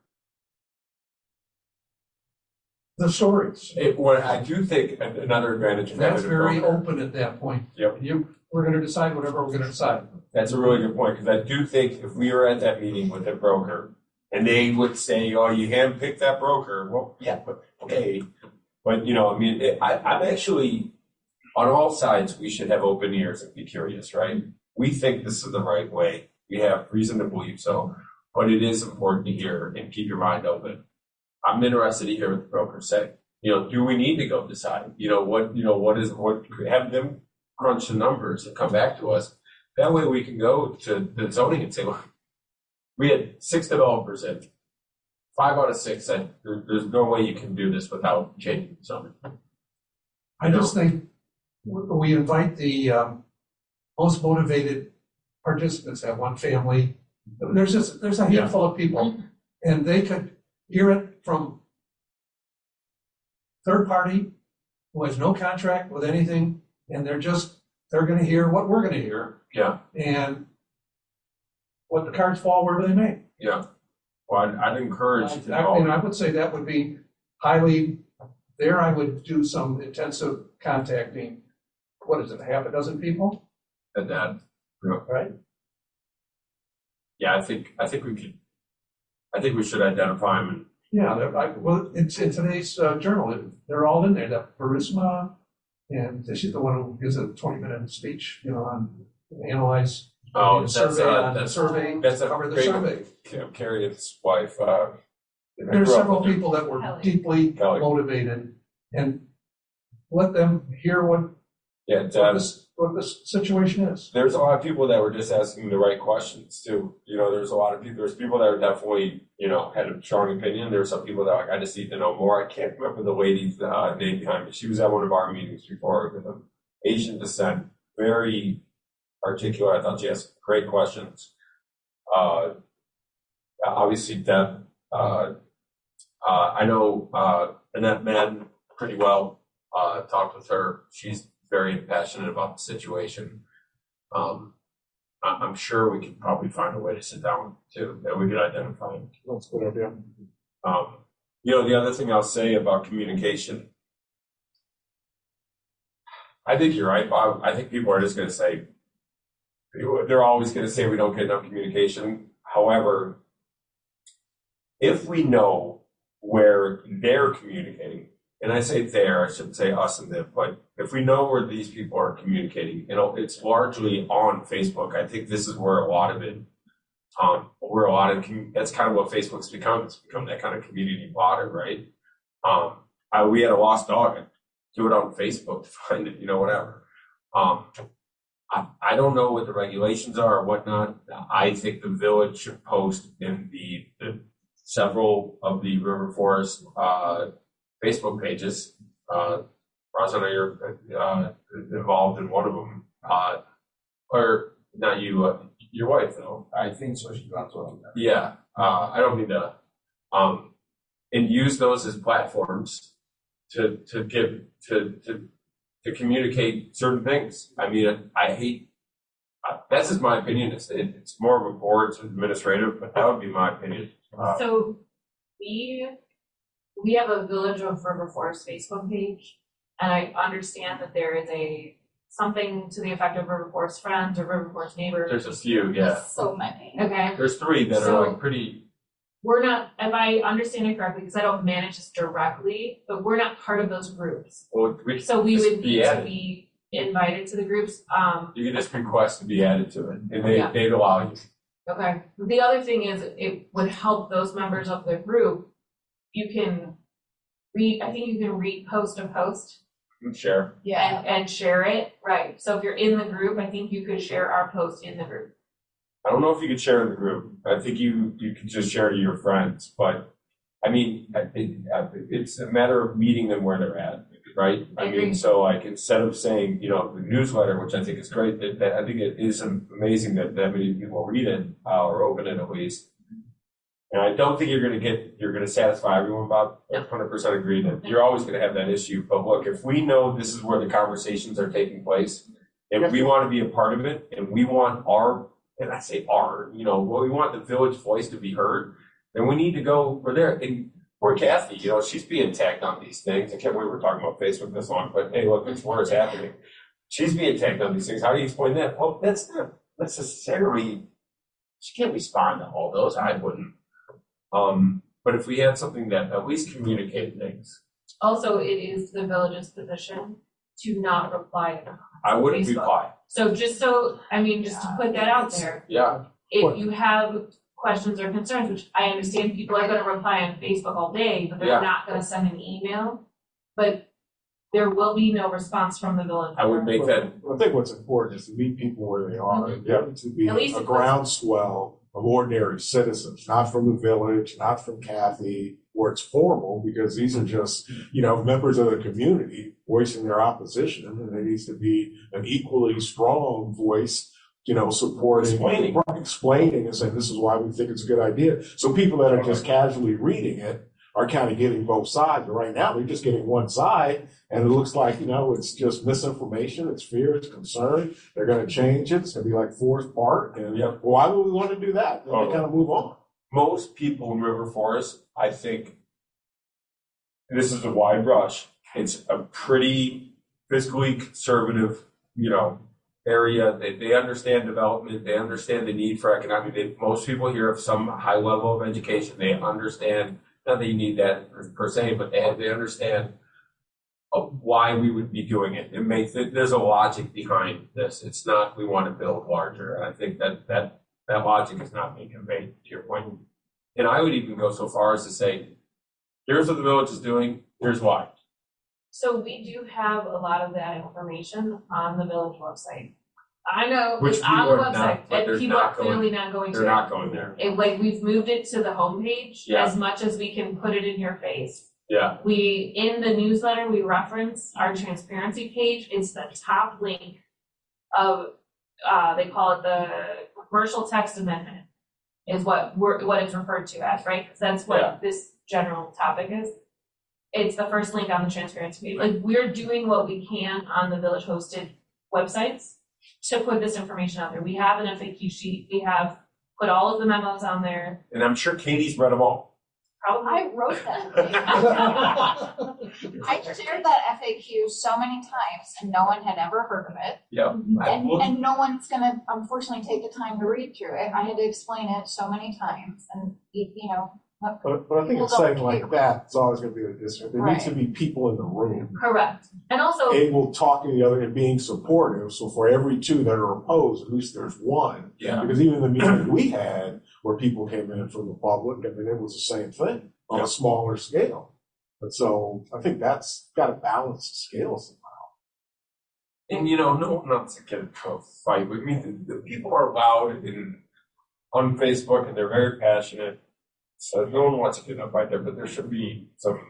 the stories. It, what I do think an- another advantage of having That's a very broker- open at that point. Yep. You, we're gonna decide whatever we're gonna decide. That's a really good point, because I do think if we were at that meeting with a broker and they would say, oh, you handpicked that broker, well, yeah, but, okay. But, you know, I mean, it, I, I'm actually, on all sides, we should have open ears and be curious, right? We think this is the right way. We have reason to believe so, but it is important to hear and keep your mind open. I'm interested to hear what the brokers say. You know, do we need to go decide? You know, what, you know, what is, what, have them crunch the numbers and come back to us. That way we can go to the zoning and say, look, we had six developers in. Five out of six said, there, there's no way you can do this without changing zoning. I just think we invite the um, most motivated participants, that one family. There's just, there's a handful of people, and they could hear it from third party who has no contract with anything, and they're just, they're gonna hear what we're gonna hear. Yeah. And what the cards fall wherever they may. Yeah. Well, I'd, I'd encourage, you I mean, know, I would say that would be highly, there I would do some intensive contacting. What is it, half a dozen people? that, that, Right. yeah, I think, I think we could, I think we should identify them. Yeah, they're, I, well, it's in today's uh, journal, they're all in there, that Barisma, and she's the one who gives a twenty minute speech, you know, on analyze. Oh, the that's, survey uh, on the that's, survey, that's a cover the great, survey. you know, Carrie's wife, uh. I There's grew up several with her. people that were Kelly. deeply Kelly. motivated, and let them hear what, Yeah, what Deb, this, what this situation is. there's a lot of people that were just asking the right questions too. You know, there's a lot of people, there's people that were definitely, you know, had a strong opinion. There were some people that were like, I just need to know more. I can't remember the lady's uh, name behind me. She was at one of our meetings before with them. Asian descent, very articulate. I thought she asked great questions. Uh, obviously, Deb, uh, uh, I know uh, Annette Madden pretty well. Uh, talked with her. She's very passionate about the situation. Um, I- I'm sure we could probably find a way to sit down too, that we could identify. That's a good idea. Um, you know, the other thing I'll say about communication, I think you're right, Bob. I think people are just going to say, they're always going to say we don't get enough communication. However, if we know where they're communicating, and I say there, I shouldn't say us and them, but if we know where these people are communicating, you know, it's largely on Facebook. I think this is where a lot of it, um, where a lot of, com- that's kind of what Facebook's become. It's become that kind of community blotter, right? Um, I, we had a lost dog. Do it on Facebook to find it, you know, whatever. Um, I, I don't know what the regulations are or whatnot. I think the village should post in the, the several of the River Forest, uh, Facebook pages. Uh, Ross, I know you're uh, involved in one of them. Uh, or not you, uh, your wife though. I think so. She got to Yeah. Uh, I don't mean to. Um, and use those as platforms to to give to to to communicate certain things. I mean, I hate. Uh, that's just my opinion. It's it, it's more of a board's administrative, but that would be my opinion. Uh, So we, we have a Village of River Forest Facebook page, And I understand that there is a, something to the effect of River Forest Friends or River Forest Neighbors. There's a few, yeah. So many. Okay, There's three that So- are like pretty, we're not, if I understand it correctly, because I don't manage this directly, but we're not part of those groups. well, we, So we Just would be need to added. be invited to the groups. Um, you can just request to be added to it, and they, Yeah. they'd allow you. okay. The other thing is, it would help those members of the group. You can read, I think you can repost a post Share. Yeah. and, and share it. Right. So if you're in the group, I think you could share our post in the group. I don't know if you could share in the group. I think you, you could just share to your friends, but I mean, I think uh, it's a matter of meeting them where they're at, right? I I agree. mean, so like instead of saying, you know, the newsletter, which I think is great, that, that I think it is amazing that that many people read it uh, or open it at least. And I don't think you're going to get, you're going to satisfy everyone, Bob. I one hundred percent agree that you're always going to have that issue. But look, if we know this is where the conversations are taking place, if we want to be a part of it and we want our, and I say our, you know, well, we want the village voice to be heard, then we need to go for there. And poor Kathy, you know, she's being tagged on these things. I can't believe we're talking about Facebook this long, but hey, look, it's where it's happening. She's being tagged on these things. How do you explain that? Well, that's not necessarily, she can't respond to all those. I wouldn't. Um, but if we had something that at least communicated things, Also, it is the village's position to not reply to them. I wouldn't Facebook. reply. So just so, I mean, just to put that out there, Yeah. if you have questions or concerns, which I understand people are gonna reply on Facebook all day, but Yeah. they're not gonna send an email. But there will be no response from the village. I would make that, I think what's important is to meet people where they are. Mhm. There to be At least a it- groundswell of ordinary citizens, not from the village, not from Kathy, where it's formal, because these are just, you know, members of the community voicing their opposition, and there needs to be an equally strong voice, you know, supporting, Explaining. explaining and saying, this is why we think it's a good idea. So people that are just casually reading it are kind of getting both sides, but right now they're just getting one side, and it looks like, you know, it's just misinformation, it's fear, it's concern. They're going to change it. It's going to be like Forest Park, and Yep. why would we want to do that? Then Oh. they kind of move on. most people in River Forest, I think, this is a wide brush. It's a pretty fiscally conservative, you know, area. They, they understand development. They understand the need for economic. They, most people here have some high level of education. They understand, not that you need that per, per se, but they have, they understand of why we would be doing it. It makes it, there's a logic behind this. It's not we want to build larger. And I think that that that logic is not being conveyed to your point. And I would even go so far as to say, here's what the village is doing. Here's why. So we do have a lot of that information on the village website. I know, Which it's on the people are not- website, but and they're people are not going- clearly not going to. They're not going there. It, like, we've moved it to the homepage Yeah. as much as we can put it in your face. Yeah. We, in the newsletter, we reference our transparency page. It's the top link of, uh, they call it the commercial text amendment is what we're, what it's referred to as, right? Because that's what Yeah. this general topic is. It's the first link on the transparency page. Like, we're doing what we can on the village hosted websites to put this information out there. We have an F A Q sheet. We have put all of the memos on there. And I'm sure Katie's read them all. Probably. I wrote that. I shared that F A Q so many times and no one had ever heard of it. Yep. I And, looked- and no one's gonna unfortunately take the time to read through it. I had to explain it so many times and, you you know, But, but I think People it's saying don't like care. that, it's always going to be the district. There needs to be people in the room Correct. And also, able talking to the other and being supportive. So for every two that are opposed, at least there's one. Yeah. Because even the meeting we had where people came in from the public, I mean, it was the same thing on Yeah. a smaller scale. But so I think that's got to balance the scales. And you know, no, not to get into a fight with me. The, the people are loud in on Facebook and they're very passionate. So no one wants to get in a fight there, but there should be some.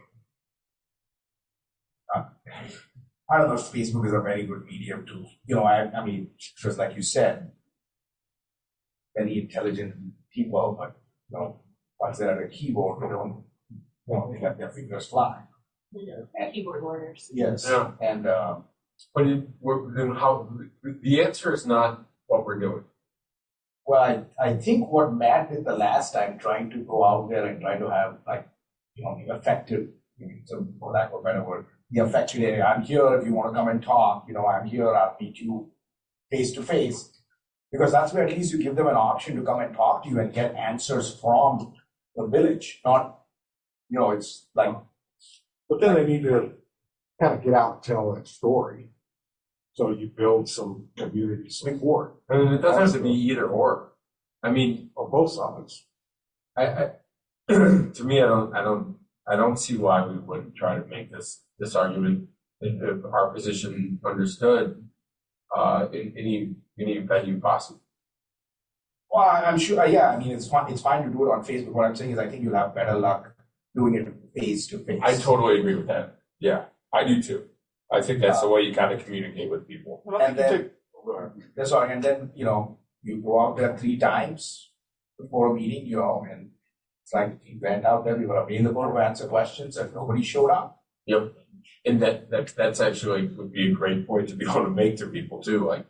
I don't know if Facebook is a very good medium to, you know, I, I mean, just like you said, very intelligent people, but, you know, once they're at a keyboard, they don't, you know, they let their fingers fly. keyboard warriors. Yes. Yeah. And, um, But it, we're, then how? The answer is not what we're doing. well, I, I think what Matt did the last time, trying to go out there and try to have like, you know, effective so for lack of a better word, the affected area. I'm here if you want to come and talk. You know, I'm here. I'll meet you face to face, because that's where at least you give them an option to come and talk to you and get answers from the village. Not, you know, it's like. But then they need to kind of get out and tell that story. So you build some community support I mean, it doesn't have to be either or. I mean, on both sides. I, I to me, I don't, I don't, I don't see why we wouldn't try to make this this argument if, if our position understood uh, in any any venue possible. Well, I- I'm sure. Yeah, I mean, it's fine. It's fine to do it on Facebook. What I'm saying is, I think you'll have better luck doing it face to face. I totally agree with that. Yeah, I do too. I think that's the way you kind of communicate with people. And then, that's all. And then, you know, you go out there three times before a meeting, you know, and it's like you went out there, you were available to answer questions, and nobody showed up. Yep. And that, that that's actually would be a great point to be able to make to people too. Like,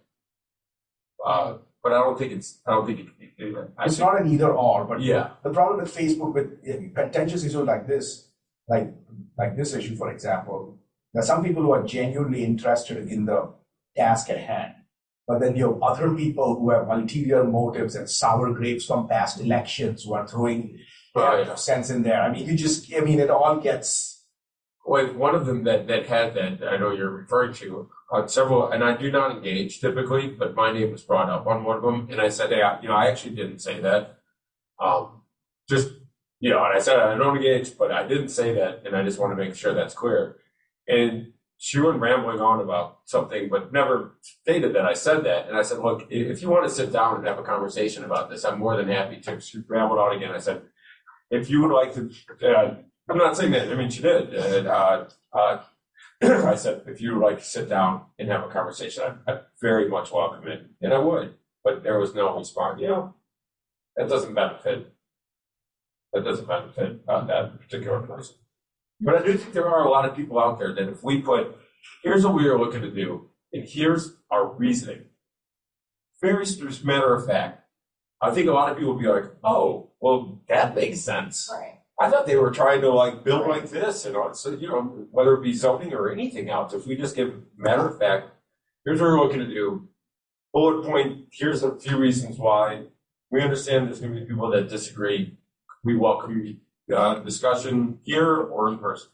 uh, but I don't think it's, I don't think it, it, I It's think, not an either or, but yeah, the problem with Facebook, with uh, contentious issues like this, like like this issue, for example, there are some people who are genuinely interested in the task at hand, but then you have other people who have ulterior motives and sour grapes from past elections who are throwing Right. you know, sense in there. I mean, you just, I mean, it all gets. well, one of them that, that had that, I know you're referring to, on several, and I do not engage typically, but my name was brought up on one of them, and I said, hey, I, you know, I actually didn't say that. Um, just, you know, and I said, I don't engage, but I didn't say that, and I just want to make sure that's clear. And she went rambling on about something, but never stated that I said that. And I said, look, if you want to sit down and have a conversation about this, I'm more than happy to. She rambled on again. I said, if you would like to, uh, I'm not saying that, I mean, she did. And, uh, uh, I said, if you would like to sit down and have a conversation, I'd, I'd very much welcome it. And I would, but there was no response. You know, that doesn't benefit, that doesn't benefit uh, that particular person. But I do think there are a lot of people out there that if we put, here's what we are looking to do, and here's our reasoning, very just matter of fact, I think a lot of people would be like, oh, well, that makes sense. Right. I thought they were trying to like build like this and all, so, you know, whether it be zoning or anything else, if we just give matter of fact, here's what we're looking to do, bullet point, here's a few reasons why, we understand there's going to be people that disagree, we welcome uh, discussion here or in person.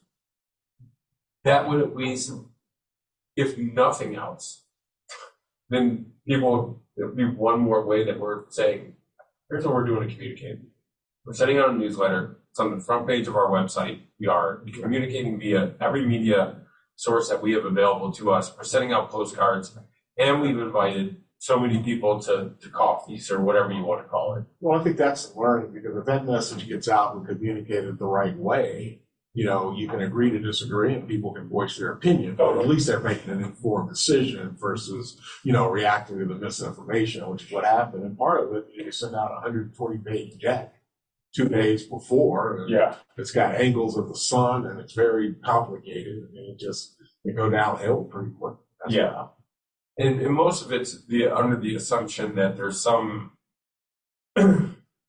That would at least, if nothing else, then people, it'll be one more way that we're saying, here's what we're doing to communicate. We're sending out a newsletter. It's on the front page of our website. We are communicating via every media source that we have available to us. We're sending out postcards, and we've invited so many people to, to coffees or whatever you want to call it. Well, I think that's the learning, because if that message gets out and communicated the right way, you know, you can agree to disagree and people can voice their opinion, but at least they're making an informed decision versus, you know, reacting to the misinformation, which is what happened. And part of it, you send out a one hundred twenty page deck two days before. And Yeah. it's got angles of the sun and it's very complicated. I mean, it just, it go downhill pretty quick. That's Yeah. what happened. And, and most of it's the under the assumption that there's some, I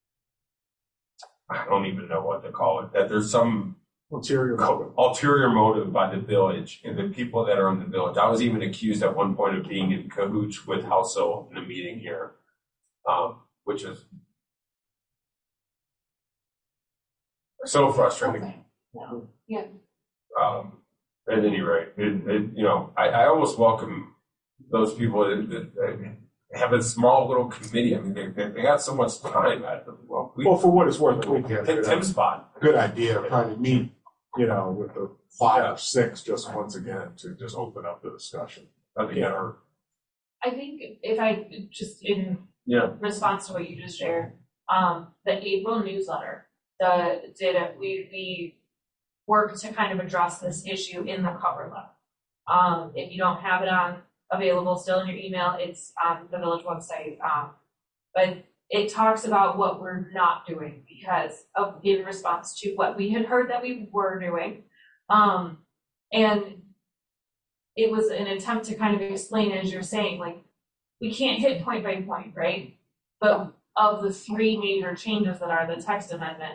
don't even know what to call it, that there's some Ulterior motive. ulterior motive by the village and the people that are in the village. I was even accused at one point of being in cahoots with Halsell in a meeting here, um, which is so frustrating. Okay. No. Yeah. Um, at any rate, it, it, you know, I, I almost welcome those people that, that, that have a small little committee. I mean, they, they, they got so much time. I, well, we, Well, for what it's worth, we get Tim, Tim's spot. good idea of trying to meet, you know, with the five or six just once again to just open up the discussion. Again, or, I think if I, just in yeah, response to what you just shared, um, the April newsletter, the, did it, we, we worked to kind of address this issue in the cover letter. Um, if you don't have it on, available still in your email, it's on the village website, um, but it talks about what we're not doing because of, in response to what we had heard that we were doing. Um, and it was an attempt to kind of explain, as you're saying, like, we can't hit point by point, right? But of the three major changes that are the text amendment,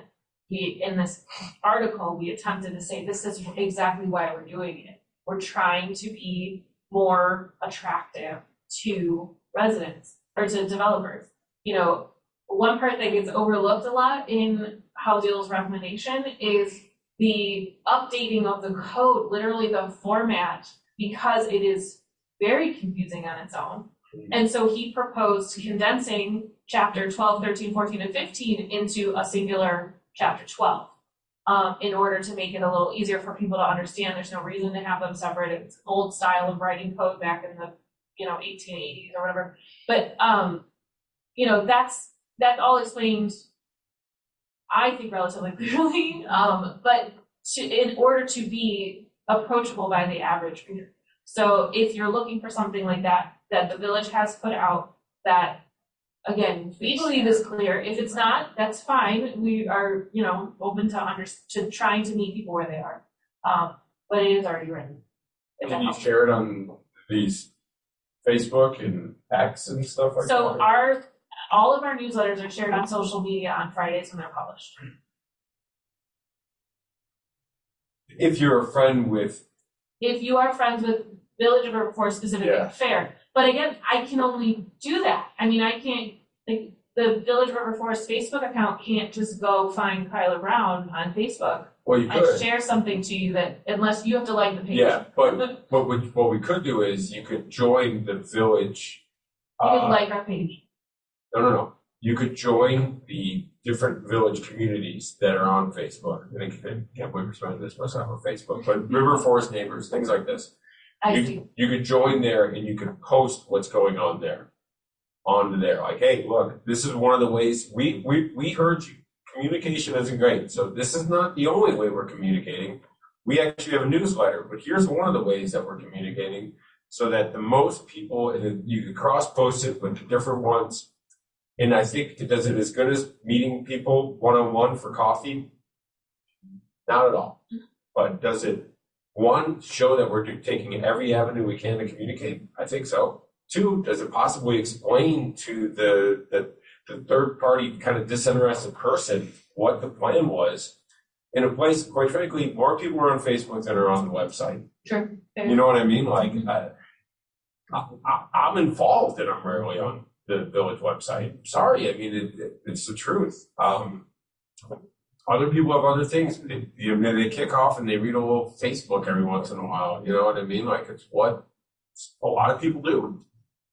we, in this article, we attempted to say, this is exactly why we're doing it. We're trying to be more attractive to residents or to developers. You know, one part that gets overlooked a lot in House Deal's recommendation is the updating of the code, literally the format, because it is very confusing on its own. And so he proposed condensing chapter twelve, thirteen, fourteen, and fifteen into a singular chapter twelve, um, in order to make it a little easier for people to understand. There's no reason to have them separate. It's old style of writing code back in the, you know, eighteen eighties or whatever. But, um, you know, that's, that's all explained, I think, relatively clearly. Um, but to, in order to be approachable by the average reader. So if you're looking for something like that, that the village has put out, that, again, we believe is clear. If it's not, that's fine. We are, you know, open to under, to trying to meet people where they are. Um, but it is already written. If that Can you helps. share it on these Facebook and X and stuff like that? So our, all of our newsletters are shared on social media on Fridays when they're published. If you're a friend with, If you are friends with Village of Riverport specifically, Yeah. fair. But again, I can only do that. I mean, I can't, like, the Village of River Forest Facebook account can't just go find Kyla Brown on Facebook well, you and could. share something to you that, unless you have to like the page. Yeah, but what we, what we could do is you could join the village. You uh, can like our page. No, no, no. You could join the different village communities that are on Facebook. I think, I can't believe we're spending this much time on Facebook, but River Forest Neighbors, things like this. I You, do. you could join there and you could post what's going on there, onto there. Like, hey, look, this is one of the ways we, we, we heard you. Communication isn't great. So this is not the only way we're communicating. We actually have a newsletter, but here's one of the ways that we're communicating so that the most people, and you could cross post it with the different ones. And I think it does it as good as meeting people one-on-one for coffee. Not at all. But does it, one, show that we're do- taking every avenue we can to communicate? I think so. Two, does it possibly explain to the, the, the third party kind of disinterested person what the plan was? In a place, quite frankly, more people are on Facebook than are on the website. Sure. Fair. You know what I mean? Like, I, I, I'm involved and I'm rarely on the village website. Sorry, I mean, it, it, it's the truth. Um, other people have other things. They, you know, they kick off and they read a little Facebook every once in a while. You know what I mean? Like, it's what a lot of people do.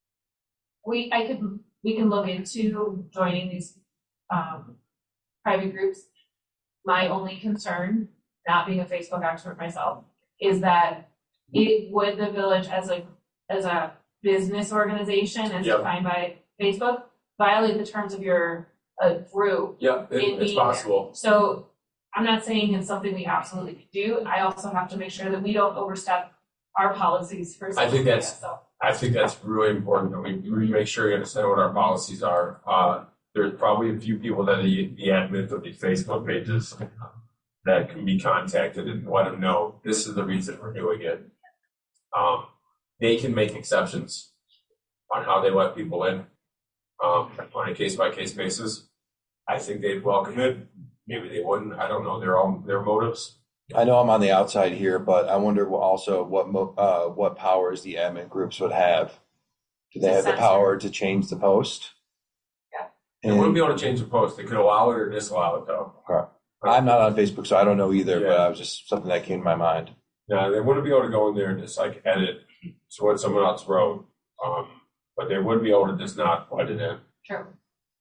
We, I could, we can look into joining these, um, private groups. My only concern, not being a Facebook expert myself, is that it would the village as a, as a business organization as Yep. defined by Facebook violate the terms of your, uh, group. Yeah, it, In it's the- possible. So I'm not saying it's something we absolutely could do. I also have to make sure that we don't overstep our policies for social think media, that's- so. I think that's really important that we, we make sure you understand what our policies are. Uh, there's probably a few people that are the the admins of these Facebook pages that can be contacted and let them know this is the reason we're doing it. Um, they can make exceptions on how they let people in, um, on a case by case basis. I think they'd welcome it. Maybe they wouldn't. I don't know their own their motives. I know I'm on the outside here, but I wonder also what mo- uh, what powers the admin groups would have. Do they To have the censor. power to change the post? Yeah. They wouldn't And be able to change the post. They could allow it or disallow it though. I'm not on Facebook, so I don't know either, but Yeah. I was just something that came to my mind. No, they wouldn't be able to go in there and just like edit to what someone else wrote. Um, but they would be able to just not let it in. True.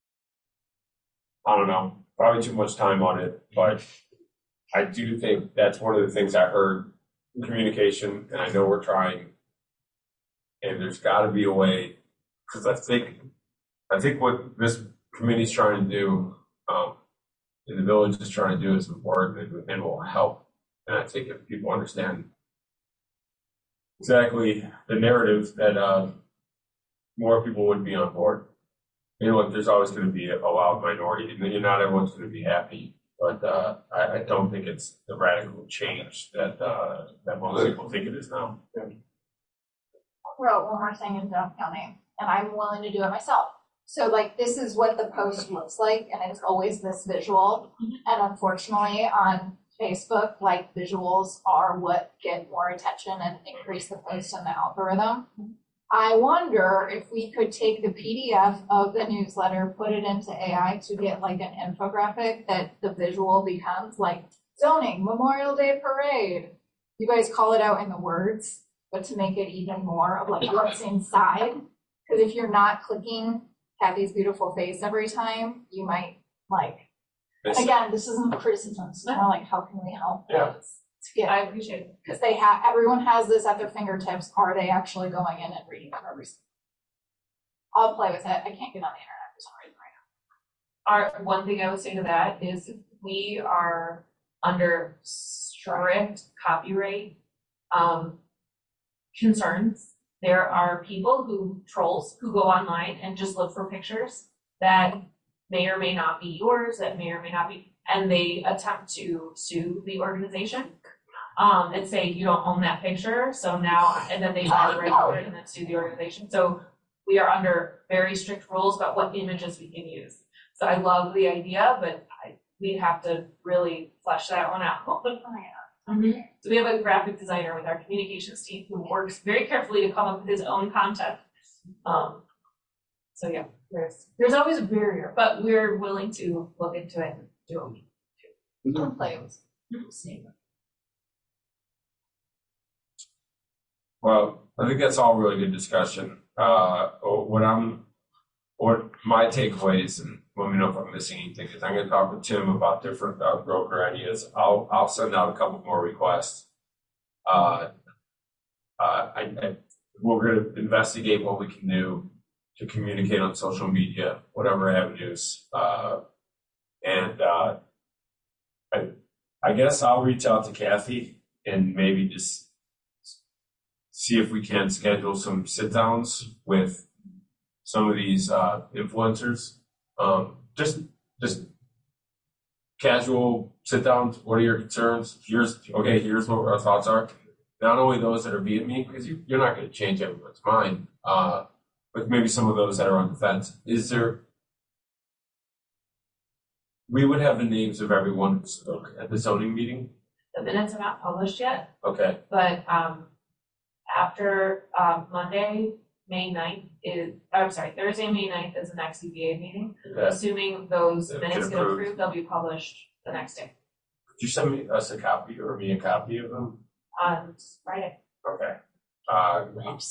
I don't know, probably too much time on it, but I do think that's one of the things I heard in communication, and I know we're trying. And there's got to be a way, because I think, I think what this committee's trying to do, um, and the village is trying to do is important and, and will help. And I think if people understand exactly the narrative, that uh, more people would be on board. You know, look, there's always going to be a loud minority, and then not everyone's going to be happy. But uh, I, I don't think it's the radical change that uh, that most people think it is now. Wrote one more thing in Dove County, and I'm willing to do it myself. So like, this is what the post looks like, and it's always this visual. And unfortunately, on Facebook, like, visuals are what get more attention and increase the post in the algorithm. I wonder if we could take the P D F of the newsletter, put it into A I to get like an infographic that the visual becomes like zoning, Memorial Day parade. You guys call it out in the words, but to make it even more of like what's inside. Because if you're not clicking Kathy's beautiful face every time, you might like, and again, this isn't a criticism, it's more like how can we help Yeah. this to get, I appreciate it. because they have, everyone has this at their fingertips. Are they actually going in and reading it every single? I'll play with it. I can't get on the internet for some reason right Our, one thing I would say to that is we are under strict copyright, um, concerns. There are people who, trolls, who go online and just look for pictures that may or may not be yours, that may or may not be, and they attempt to sue the organization. Um, and say, you don't own that picture, so now, and then they buy the right for it and then sue the organization. So we are under very strict rules about what images we can use. So I love the idea, but I, we have to really flesh that one out. Mhm. So we have a graphic designer with our communications team who works very carefully to come up with his own content. Um, so yeah, there's there's always a barrier, but we're willing to look into it and do what we now. Don't play with Well, I think that's all really good discussion. Uh, what I'm, what my takeaways, and let me know if I'm missing anything, is I'm going to talk with Tim about different uh, broker ideas. I'll I'll send out a couple more requests. Uh, uh, I, I we're going to investigate what we can do to communicate on social media, whatever avenues, uh, and uh, I I guess I'll reach out to Kathy and maybe just see if we can schedule some sit downs with some of these uh, influencers. Um, just, just casual sit downs. What are your concerns? Here's, okay, here's what our thoughts are. Not only those that are being me, because you, you're not going to change everyone's mind, uh, but maybe some of those that are on the fence. Is there, we would have the names of everyone who spoke at the zoning meeting. The minutes are not published yet, Okay. but um, after um, Monday, May ninth is, I'm sorry, Thursday, May ninth is the next Z B A meeting. Okay. Assuming those Get minutes get approved. approved, they'll be published the next day Could you send me us a copy or me a copy of them? on Friday. Okay. Uh,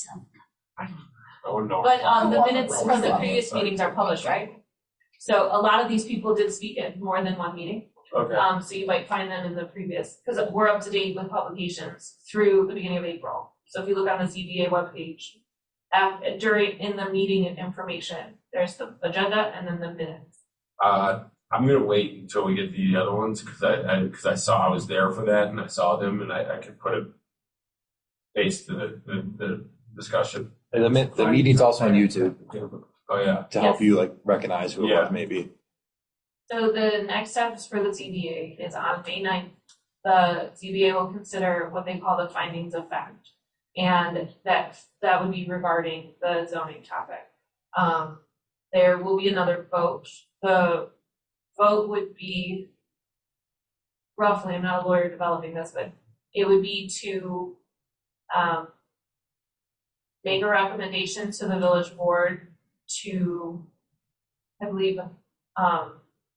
I wouldn't know. But um, the minutes from the previous meetings are published, right? So a lot of these people did speak at more than one meeting. Okay. Um, so you might find them in the previous, because we're up to date with publications through the beginning of April. So if you look on the Z B A webpage, uh, during, in the meeting and information, there's the agenda and then the minutes. Uh, I'm gonna wait until we get the other ones because I, I, because I saw I was there for that and I saw them and I, I could put a face to the, the, the discussion. And the, mi- the meeting's also on YouTube Oh, yeah. to help Yes. you like recognize who it Yeah. was maybe. So the next steps for the Z B A is on May ninth, the Z B A will consider what they call the findings of fact. And that, that would be regarding the zoning topic. Um, there will be another vote. The vote would be roughly, I'm not a lawyer developing this, but it would be to, um, make a recommendation to the village board to, I believe, um,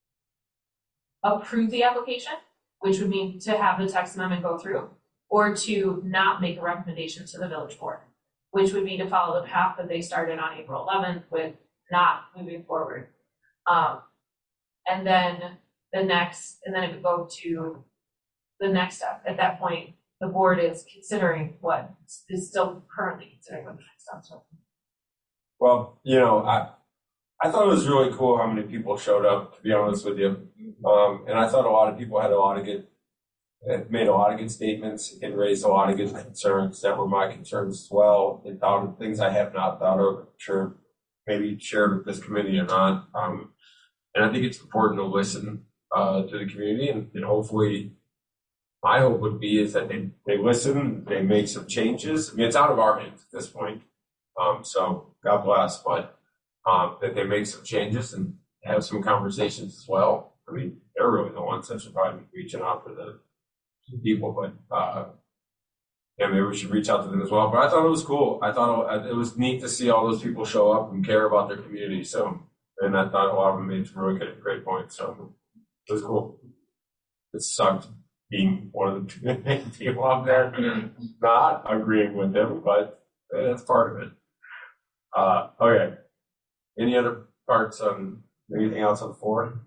approve the application, which would mean to have the text amendment go through, or to not make a recommendation to the village board, which would be to follow the path that they started on April eleventh with not moving forward. Um, and then the next, and then it would go to the next step. At that point, the board is considering what is still currently considering what the next steps are. Well, you know, I, I thought it was really cool how many people showed up, to be honest with you. Um, and I thought a lot of people had a lot of good, had made a lot of good statements and raised a lot of good concerns that were my concerns as well, and thought of things I have not thought of, sure, maybe shared with this committee or not. Um, and I think it's important to listen uh, to the community, and, and hopefully, my hope would be is that they, they listen, they make some changes. I mean, it's out of our hands at this point. Um, so God bless, but um, that they make some changes and have some conversations as well. I mean, they're really the ones that should probably be reaching out to the people, but, uh, yeah, maybe we should reach out to them as well. But I thought it was cool. I thought it was neat to see all those people show up and care about their community. So, and I thought a lot of them made some really good, great points. So it was cool. It sucked being one of the people out there not agreeing with them, but that's part of it. Uh, okay. Any other parts on anything else on four?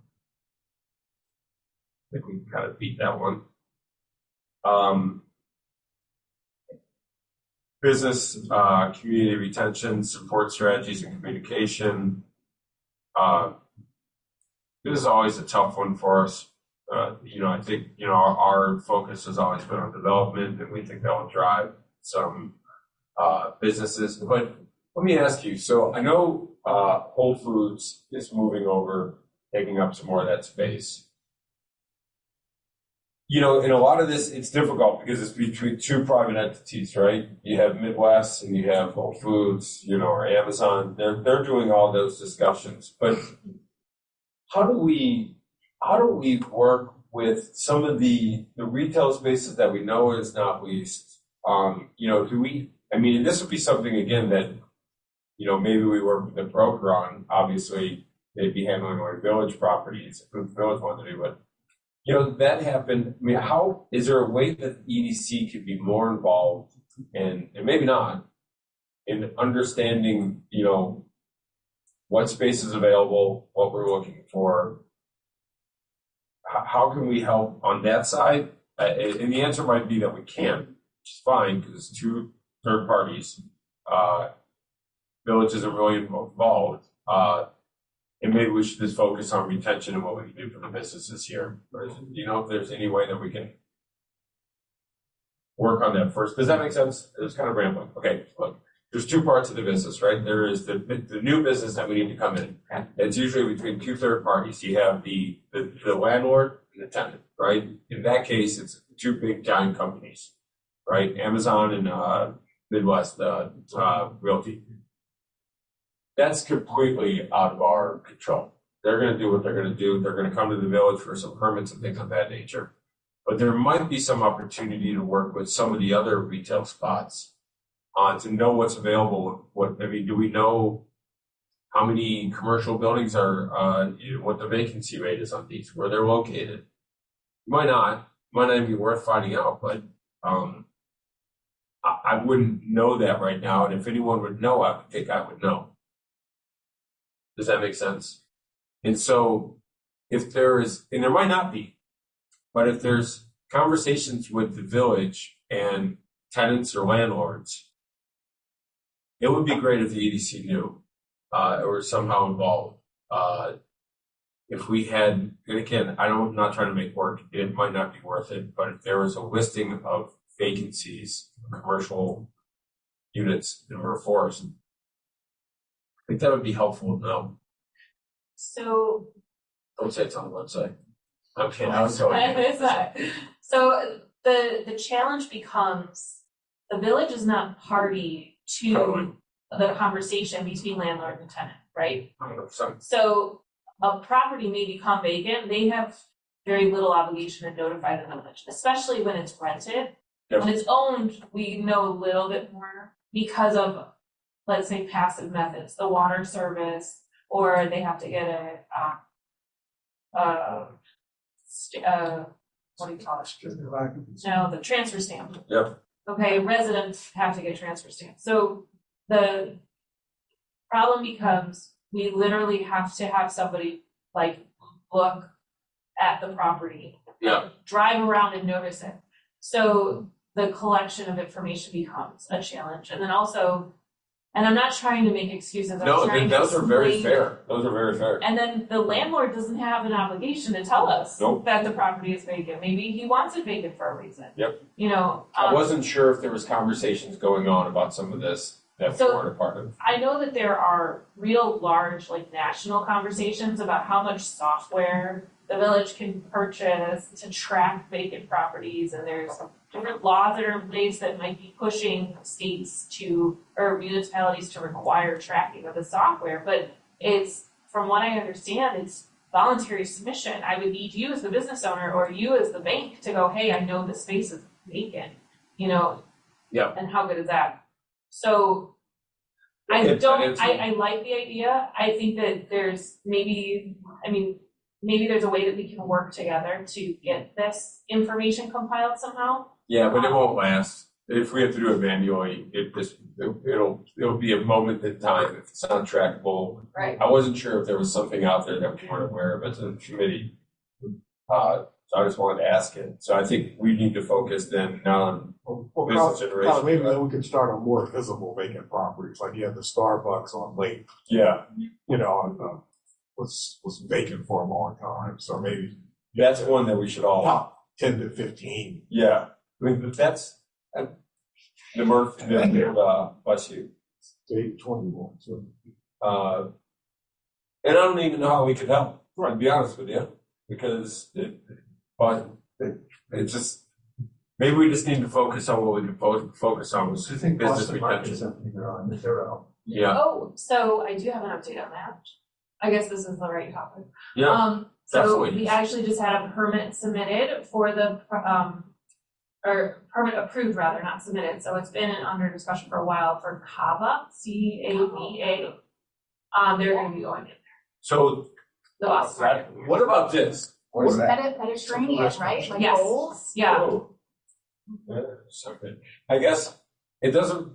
I think we kind of beat that one. Um, business, uh, community retention, support strategies, and communication. Uh, this is always a tough one for us. Uh, you know, I think, you know, our, our focus has always been on development, and we think that will drive some uh, businesses. But let me ask you, so I know uh, Whole Foods is moving over, taking up some more of that space. You know, in a lot of this, it's difficult because it's between two private entities, right? You have Midwest and you have Whole Foods, you know, or Amazon. They're they're doing all those discussions. But how do we how do we work with some of the the retail spaces that we know is not leased? Um, you know, do we? I mean, and this would be something again that, you know, maybe we work with the broker on. Obviously, they'd be handling our village properties, if the village wanted to do it. You know, that happened. I mean, how is there a way that E D C could be more involved, and, and maybe not, in understanding, you know, what space is available, what we're looking for? How, how can we help on that side? Uh, and the answer might be that we can't, which is fine because it's two third parties. Uh, village isn't really involved. Uh, And maybe we should just focus on retention and what we can do for the business this year. Or is it, do you know if there's any way that we can work on that first? Does that make sense? It was kind of rambling. Okay, look, there's two parts of the business, right? There is the the new business that we need to come in. It's usually between two third parties. You have the, the, the landlord and the tenant, right? In that case, it's two big giant companies, right? Amazon and uh, Midwest uh, uh, Realty. That's completely out of our control. They're going to do what they're going to do. They're going to come to the village for some permits and things of that nature. But there might be some opportunity to work with some of the other retail spots uh, to know what's available. What I mean, do we know how many commercial buildings are, uh, you know, what the vacancy rate is on these, where they're located? Might not. Might not even be worth finding out, but um, I, I wouldn't know that right now. And if anyone would know, I would think I would know. Does that make sense? And so if there is, and there might not be, but if there's conversations with the village and tenants or landlords, it would be great if the E D C knew uh, or somehow involved. Uh, if we had, and again, I don't, I'm not trying to make work, it might not be worth it, but if there was a listing of vacancies, commercial units in River Forest, I think that would be helpful to know. So, Don't say it's on the website. I'm kidding. I was so. so the the challenge becomes the village is not party to Totally. the conversation between landlord and tenant, right? one hundred percent. So a property may become vacant. They have very little obligation to notify the village, especially when it's rented. Yep. When it's owned, we know a little bit more because of, let's say, passive methods, the water service, or they have to get a, uh, uh, st- uh, what do you call it? No, the transfer stamp. Yep. Okay, residents have to get a transfer stamp. So the problem becomes we literally have to have somebody like look at the property, Yeah. drive around and notice it. So the collection of information becomes a challenge. And then also, and I'm not trying to make excuses. I'm No, trying th- to those are very explain- fair. Those are very fair. And then the landlord doesn't have an obligation to tell us Nope. that the property is vacant. Maybe he wants it vacant for a reason. Yep. You know, I um, wasn't sure if there was conversations going on about some of this that So- weren't a part of. I know that there are real large, like national conversations about how much software the village can purchase to track vacant properties, and there's different laws that are in place that might be pushing states to or municipalities to require tracking of the software. But is, from what I understand, it's voluntary submission. I would need you as the business owner or you as the bank to go, hey, I know this space is vacant, you know? Yeah. And how good is that? So I It's- don't, it's- I, I like the idea. I think that there's maybe, I mean, maybe there's a way that we can work together to get this information compiled somehow. Yeah, but it won't last. If we have to do it manually, it just, it- it'll, it'll be a moment in time. If it's not trackable. Right. I wasn't sure if there was something out there that we weren't aware of as a committee. Uh, so I just wanted to ask it. So I think we need to focus then not on Well, well, business Kyle, generation. Kyle, maybe then we can start on more visible vacant properties, like you have the Starbucks on Lake, Yeah, you know, on, uh, was, was vacant for a long time, so maybe that's one that we should all, top ten to fifteen. yeah. I mean, but that's, uh, the Murph, the, the, uh, bless you. to eight twenty-one, so. Uh, and I don't even know how we could help, to be honest with you, because it, but it, it just, maybe we just need to focus on what we can fo- focus on, which I is think business Boston Market is retention. something they're on, that they're out. Yeah, Oh, so I do have an update on that. I guess this is the right topic. yeah, Um, so definitely. we actually just had a permit submitted for the, um, or permit approved rather, not submitted. So it's been under discussion for a while for Cava, C A V A. Um, they're gonna be going in so, the Boston Market. what about this? Or What- Medi- Mediterranean, right? Like Yes. bowls? Yeah, Oh. Yeah, something. I guess it doesn't,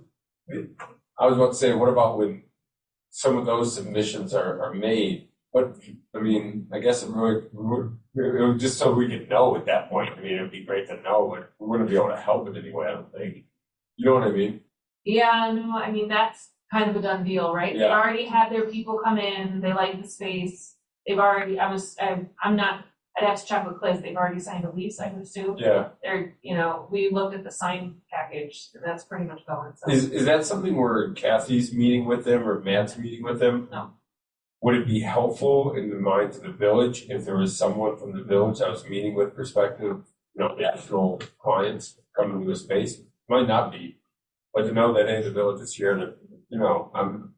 I was about to say, what about when some of those submissions are, are made? But, I mean, I guess it really, it was just so we could know at that point. I mean, it'd be great to know, but we wouldn't be able to help it anyway, I don't think. You know what I mean? yeah, no, I mean, that's kind of a done deal, right? They've Yeah. already had their people come in, they like the space. They've already, I was, I, I'm not, I'd have to check with Cliff, they've already signed a lease, I would assume. Yeah. They're, you know, we looked at the sign package, and that's pretty much going, so. Is, is that something where Kathy's meeting with them or Matt's meeting with them? No. Would it be helpful in the minds of the village if there was someone from the village that was meeting with prospective, you know, national clients coming to a space? Might not be, but to know that, hey, the village is here, that, you know, um,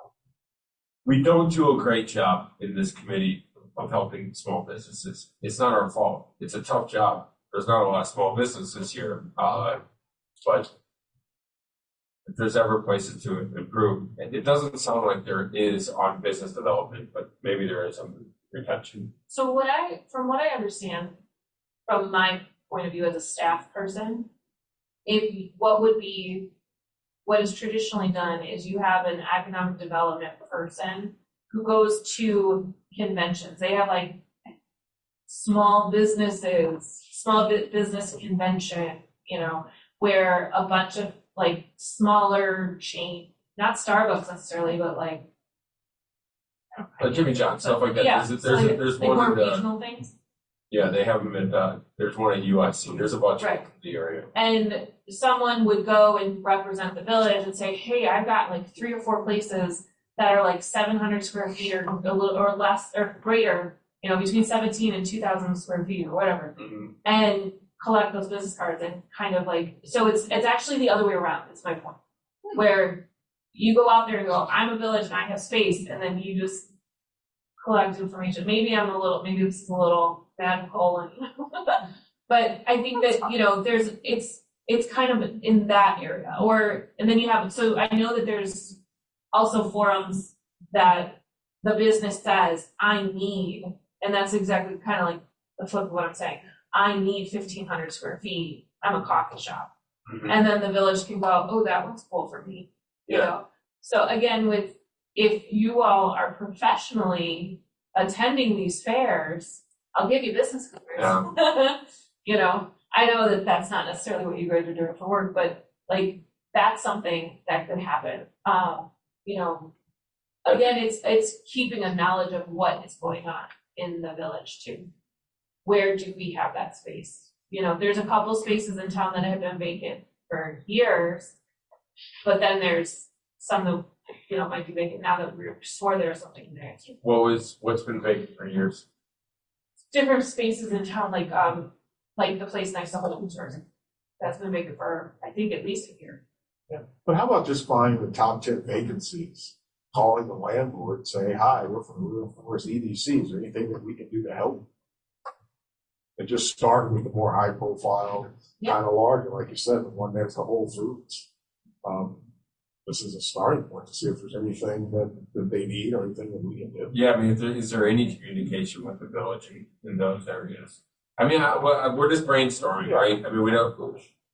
we don't do a great job in this committee of helping small businesses. It's not our fault. It's a tough job. There's not a lot of small businesses here, uh, but if there's ever places to improve, and it doesn't sound like there is on business development, but maybe there is some retention. So what I, from what I understand, from my point of view as a staff person, if, what would be, what is traditionally done is you have an economic development person who goes to conventions. They have like small businesses, small bu- business convention, you know, where a bunch of like smaller chain, not Starbucks necessarily, but like, I don't know, Like Jimmy John, stuff like that. Yeah, There's, so there's, like, there's like one more in the, regional things. yeah, they have them at, uh, there's one at U I C. There's a bunch Right. in the area. And someone would go and represent the village and say, hey, I've got like three or four places that are like seven hundred square feet or a little or less or greater, you know, between seventeen and two thousand square feet or whatever, Mhm. and collect those business cards and kind of like, so it's, it's actually the other way around, is my point. Where you go out there and go, I'm a village and I have space, and then you just collect information. Maybe I'm a little, maybe this is a little bad colon, but I think that, you know, there's, it's, it's kind of in that area, or, and then you have, so I know that there's also forums that the business says, I need, and that's exactly kind of like the flip of what I'm saying. I need fifteen hundred square feet. I'm a coffee shop. Mhm. And then the village can go, oh, that one's cool for me, you Yeah. know? So again, with, if you all are professionally attending these fairs, I'll give you business cards. You know, I know that that's not necessarily what you guys are doing for work, but like, that's something that could happen. Um, you know, again, it's, it's keeping a knowledge of what is going on in the village too. Where do we have that space? You know, there's a couple spaces in town that have been vacant for years, but then there's some that, you know, might be vacant now that we swore there was something there. What was, what's been vacant for years? Different spaces in town, like, um, like the place next to Whole Foods, that's been vacant for, I think, at least a year. But how about just finding the top ten vacancies calling the landlord, say, hi, we're from Rural Forest E D C. Is there anything that we can do to help? And just start with the more high profile, kind of larger, like you said, the one that's the Whole Foods. Um, this is a starting point to see if there's anything that, that they need or anything that we can do. Yeah, I mean, is there, is there any communication with the village in, in those areas? I mean, I, well, we're just brainstorming, right? I mean, we don't,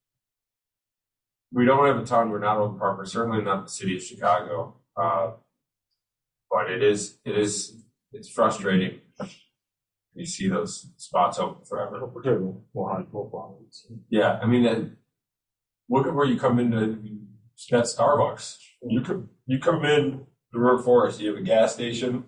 we don't have a ton. We're not Oak Park. We're certainly not the city of Chicago. Uh, but it is, it is, it's frustrating. You see those spots open forever. Particularly more high profile. Yeah, I mean, that, look at where you come into that Starbucks. You could you come in the River Forest. You have a gas station,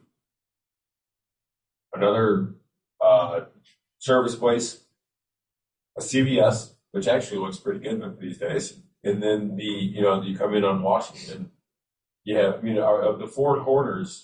another uh, service place, a C V S, which actually looks pretty good these days, and then the you know you come in on Washington. Yeah, I mean, of the four corners.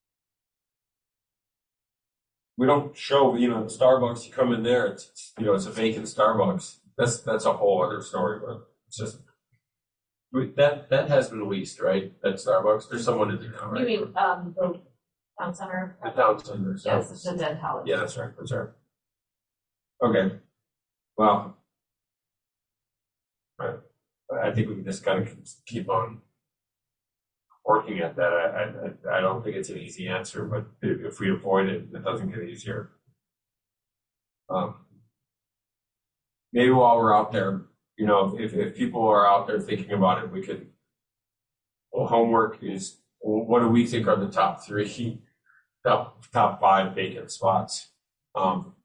We don't show, you know, Starbucks, you come in there, it's, it's, you know, it's a vacant Starbucks. That's, that's a whole other story, but it's just, we- that, that has been leased, right? That Starbucks, there's someone in there now, You right? mean, um, the town center? The town center, so- Yes, it's the dead house. yeah, that's right, that's right. Okay, well. Right, I think we just gotta keep on working at that. I, I, I don't think it's an easy answer, but if, if we avoid it, it doesn't get easier. Um, maybe while we're out there, you know, if, if people are out there thinking about it, we could, well, homework is, well, what do we think are the top three, top, top five vacant spots? Um,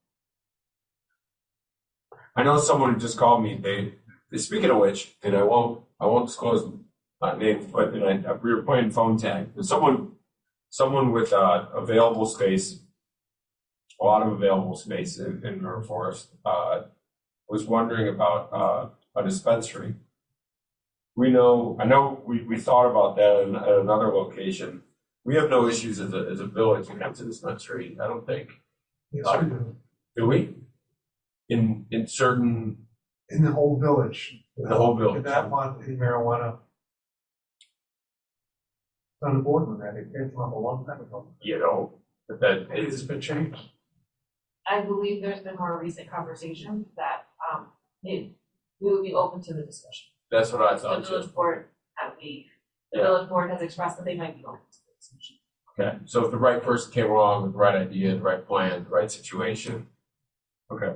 I know someone just called me, they, they speaking of which, and I won't, I won't disclose my name, but and I, we were playing phone tag. And someone, someone with uh, available space, a lot of available space in, in River Forest, uh, was wondering about uh, a dispensary. We know, I know we, we thought about that in, at another location. We have no issues as a, as a village when it comes to dispensary, I don't think. Yes, we do. Do we? In, in certain, In the whole village. the whole village. In that one, in marijuana. On the board with that, it came from a long time ago. You know, but that It's is, been changed. I believe there's been more recent conversation that, um, it, we would be open to the discussion. that's what I The thought too. village board, at the, the Yeah. village board has expressed that they might be open to the discussion. Okay, so if the right person came along with the right idea, the right plan, the right situation. Okay.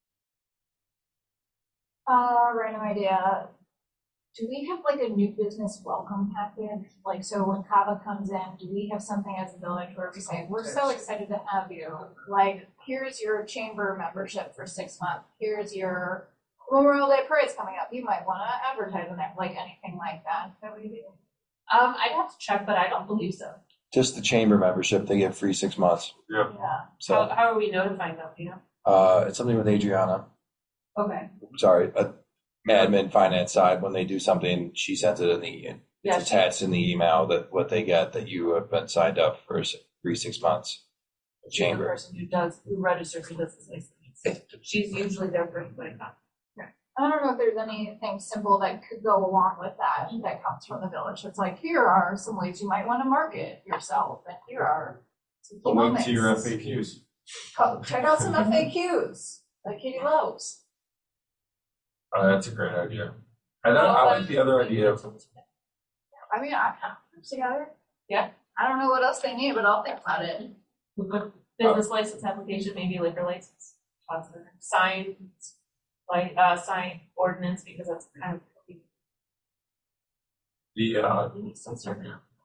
Uh, random idea. Do we have like a new business welcome package? Like, so when Kava comes in, do we have something as a village where we say, we're so excited to have you? Like, here's your chamber membership for six months. Here's your Memorial Day parade's coming up. You might want to advertise on it, like anything like that. That we do. Um, I'd have to check, but I don't believe so. Just the chamber membership, they get free six months. Yeah. How, So how are we notifying them, you know? uh, it's something with Adriana. Okay, Sorry, uh, admin finance side. When they do something, she sends it in the. Yeah, It's she- attached in the email that what they get that you have been signed up for s- free six months. she's the Chamber. person who does, who registers and does this license. She's usually there for anybody. I don't know if there's anything simple that could go along with that, that comes from the village. It's like, here are some ways you might want to market yourself, and here are some A key link to your F moments. A Qs. Go- Check out some F A Qs that Kitty loves. Oh, that's a great idea. And I, I like the other idea of, I mean, I, I put together. Yeah. I don't know what else they need, but I'll think about it. Business license application, maybe liquor license, sign, like, uh, sign ordinance, because that's kind of. the, uh, we need some sort of-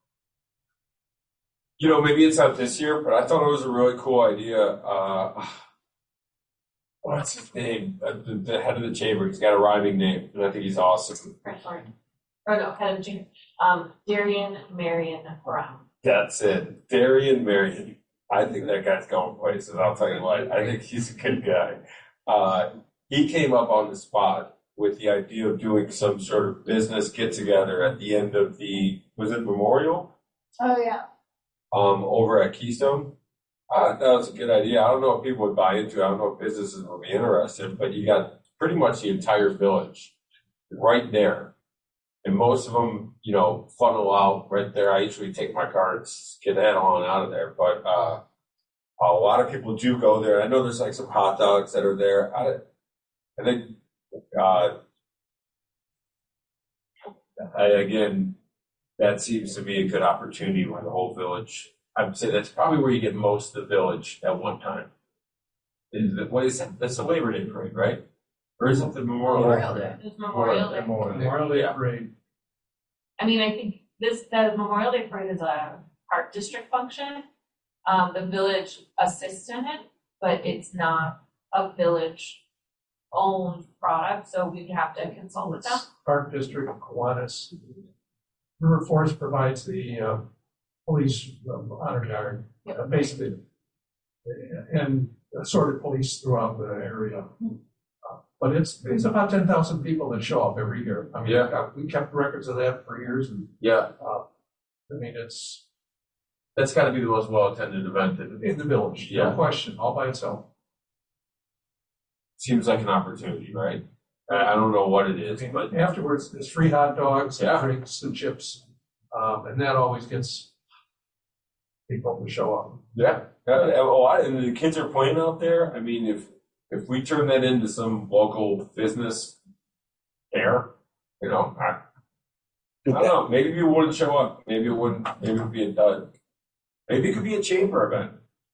you know, maybe it's not this year, but I thought it was a really cool idea. Uh, what's his name? Uh, the, the head of the chamber. He's got a rhyming name, and I think he's awesome. Right, sorry. Or no, head of the chamber, um, Darian Marion Brown. That's it. Darian Marion. I think that guy's going places. I'll tell you what. I think he's a good guy. Uh, he came up on the spot with the idea of doing some sort of business get together at the end of the, was it Memorial? Oh, yeah. Um, over at Keystone. Uh, that was a good idea. I don't know if people would buy into it. I don't know if businesses would be interested, but you got pretty much the entire village right there. and most of them, you know, funnel out right there. I usually take my car and get that on out of there, but uh, a lot of people do go there. I know there's like some hot dogs that are there. I, I think, uh, I, again, that seems to be a good opportunity for the whole village. I'd say that's probably where you get most of the village at one time. Is it, what is that? That's the Labor Day parade, right? Or is it the Memorial Day? Memorial Day. It's Memorial Day. Memorial Day Yeah. parade. I mean, I think this, the Memorial Day parade is a park district function. Um, the village assists in it, but it's not a village owned product, so we'd have to consult with them. Park District, Kiwanis. River Forest provides the uh, police um, honor guard, Yep. uh, basically, and assorted police throughout the area. Uh, But it's, it's about ten thousand people that show up every year. I mean, Yeah. we kept- we kept records of that for years, and, Yeah, uh, I mean, it's that's got to be the most well-attended event. It in the village, Yeah. no question, all by itself. seems like an opportunity, right? I, I don't know what it is, but Afterwards, there's free hot dogs, and Yeah. drinks and chips, um, and that always gets people to show up. yeah, uh, a lot, and the kids are playing out there. I mean, if if we turn that into some local business fair, you know, I, I don't know. Maybe people wouldn't show up. Maybe it wouldn't. Maybe it would be a dud. Maybe it could be a chamber event.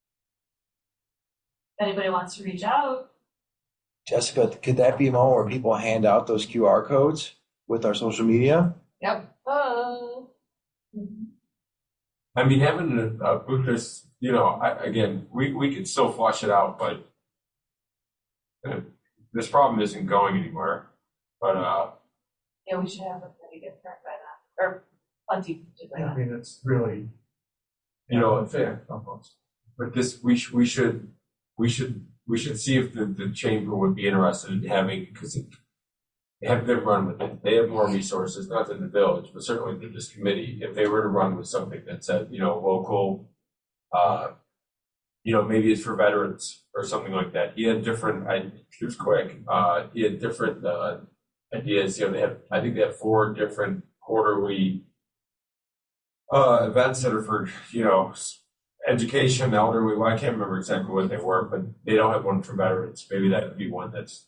If anybody wants to reach out, Jessica, could that be a moment where people hand out those Q R codes with our social media? Yep. oh. I mean, having a, a booth this, you know, I, again, we, we could still flush it out, but uh, this problem isn't going anywhere. But, uh, Yeah, we should have a pretty good print by now, or plenty to by I now. mean, it's really, you know, unfair almost. but this, we should, we should, we should, we should see if the, the chamber would be interested in having, because they have a good run with it. They have more resources, not in the village, but certainly through this committee. If they were to run with something that said, you know, local, uh, you know, maybe it's for veterans or something like that. He had different, I, he was quick, uh, he had different, uh, ideas. You know, they have, I think they have four different quarterly, uh, events that are for, you know, education, elderly. Well, I can't remember exactly what they were, but they don't have one for veterans. Maybe that would be one that's,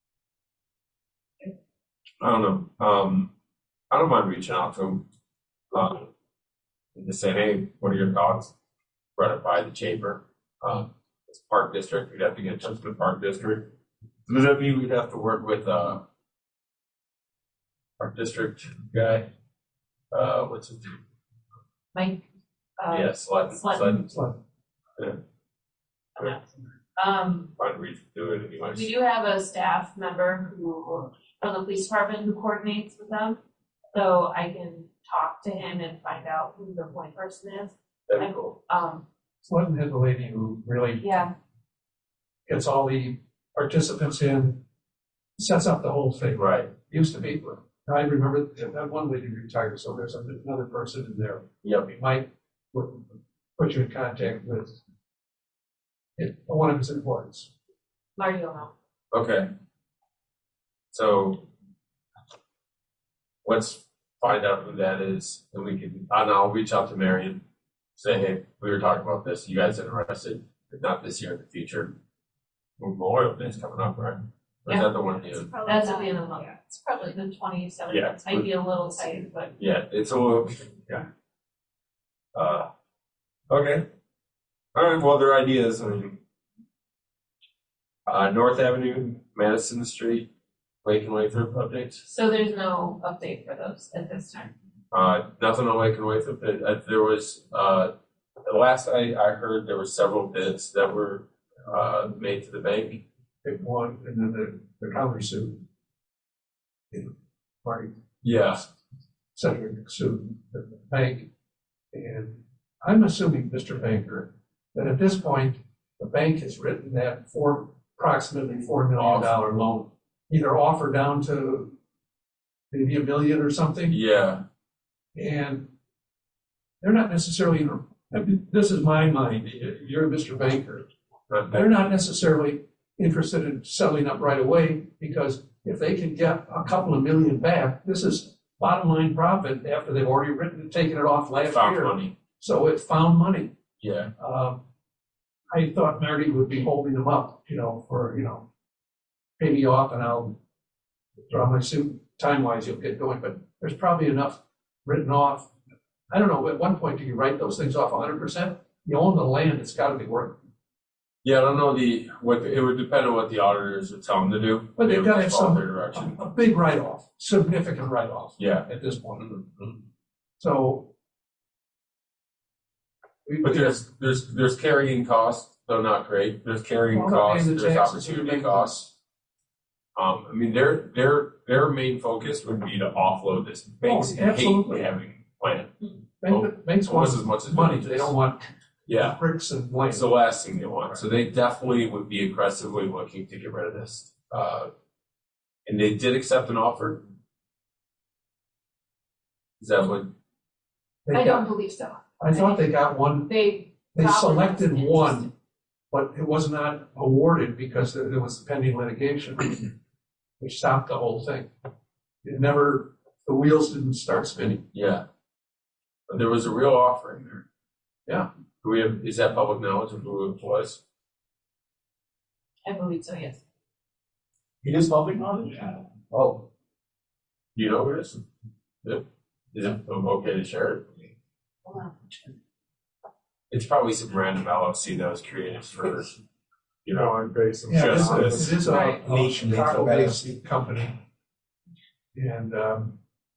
I don't know. Um, I don't mind reaching out to them. Um, and just saying, hey, what are your thoughts? Run it by the chamber. Um, it's Park District. We'd have to get in touch with the Park District. Does that mean we'd have to work with, uh, Park District guy? Uh, what's his name? Mike, uh, Yeah, Sled. Sled. Sled. It's like, Yeah. um, Find a reason to do it anyways. we do have a staff member who, from the police department who coordinates with them. So I can talk to him and find out who the point person is. That'd be cool. Um, Slutton had the lady who really yeah, gets all the participants in, sets up the whole thing. Right. Used to be, I remember that one lady retired, so there's another person in there. Yep. We might put put you in contact with it, one of his employees. Marty will know. Okay. So let's find out who that is, and we can, and I'll reach out to Marion, say, hey, we were talking about this, you guys interested, if not this year, in the future. Memorial Day's coming up, right? Or is Yeah. that the one here? That's at the end of the month. It's probably the twenty-seventh. Yeah. It might be a little tight, but Yeah, it's a little, yeah. Uh, okay. All right, well, their ideas, I mean, uh, North Avenue, Madison Street, Lake and Lathrop updates. so there's no update for those at this time. Uh, nothing on Lake and Lathrop. There, uh, there was, uh, the last I, I heard, there were several bids that were, uh, made to the bank. Pick one, and then the, the countersuit. Marty Yeah. Cedric sued the bank. And I'm assuming, Mister Banker, that at this point, the bank has written that for approximately four million dollar loan, either offer down to maybe a million or something. Yeah. And they're not necessarily, I mean, this is my mind, you're Mister Banker. But They're not necessarily interested in settling up right away, because if they can get a couple of million back, this is bottom line profit after they've already written, taken it off last Found year. money. So it found money. Yeah. Um, I thought Marty would be holding them up, you know, for, you know, pay me off and I'll draw my suit. Time-wise, you'll get going, but there's probably enough written off. I don't know, at one point, do you write those things off hundred percent? You own the land, it's gotta be worth. Yeah, I don't know the, what, it would depend on what the auditors would tell them to do. But they've would got to have follow some, their direction. a, a big write-off, significant write-off Yeah. at this point. Mhm. So. we- But there's, there's, there's carrying costs, though not great. There's carrying Well, they're paying costs, the there's taxes and opportunity everything. costs. Um, I mean, their, their, their main focus would be to offload this. Banks Oh, hate absolutely. having land. Bank- Banks want Almost as much as money, villages. they don't want Yeah, bricks and land. it's the last thing they want. So they definitely would be aggressively looking to get rid of this. Uh, and they did accept an offer. Is that what? They I got- don't believe so. I thought they got one, They. they got selected interested. one, but it was not awarded because there there was pending litigation, which stopped the whole thing. It never, the wheels didn't start spinning. Yeah. But there was a real offer in there. Yeah. Do we have, is that public knowledge of who it was? I believe so, yes. It is public knowledge? Oh. Do you know who it is? Yeah. Is it okay to share it? Hold on. It's probably some random L L C that was created for, you know, on basis. Yeah, it is, Just a- this. it is a Right. a Chicago-based company. And, um,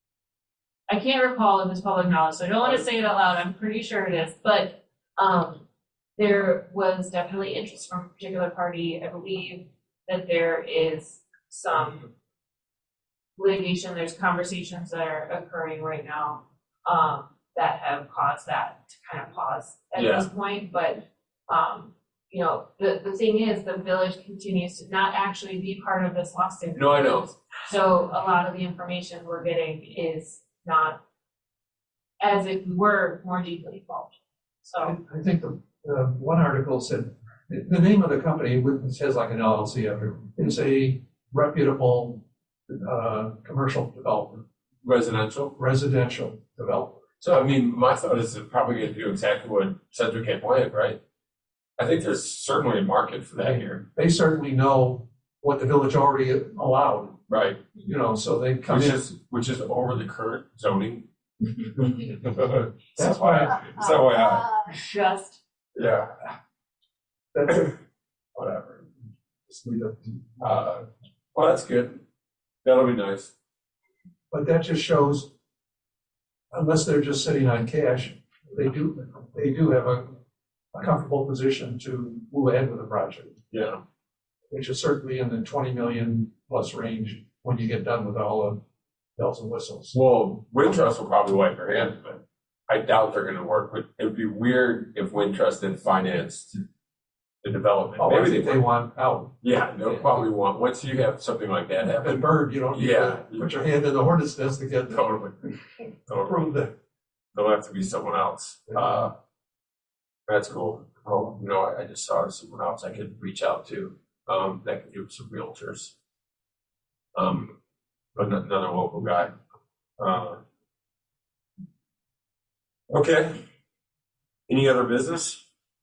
I can't recall if it's public knowledge, so I don't want to say it out loud. I'm pretty sure it is, but um, there was definitely interest from a particular party. I believe that there is some litigation. There's conversations that are occurring right now um, that have caused that to kind of pause at Yeah. this point. But um, you know, the the thing is, the village continues to not actually be part of this lawsuit. No, I know. So a lot of the information we're getting is not as if we were more deeply involved. So, I I think the, the one article said, the the name of the company, it says like an L L C after, is a reputable, uh, commercial developer, residential. residential developer. So, I mean, my thought is it's probably going to do exactly what Cedric had planned, right? I think there's certainly a market for that here. They certainly know what the village already allowed, Right. you know, so they come Which in. is, which is over the current zoning. That's why, Is that why I, just, yeah, that's it. whatever. Just leave it. Uh, well, that's good. That'll be nice. But that just shows, unless they're just sitting on cash, they do, they do have a, a comfortable position to move ahead with the project, Yeah. which is certainly in the twenty million plus range when you get done with all the bells and whistles. Well, Wintrust will probably wipe their hands, but I doubt they're going to work. But it would be weird if Wintrust then financed the development. Oh, I Maybe think they they would. want out. Yeah, they'll probably want, once you have something like that And happen, bird, you don't need Yeah. to put your hand in the hornet's nest to get totally, totally, prove that. there'll have to be someone else. Uh, that's cool. Oh, you know, I, I just saw someone else I could reach out to, um, that could do some realtors. Um, but no- another local guy. Uh, okay. Any other business?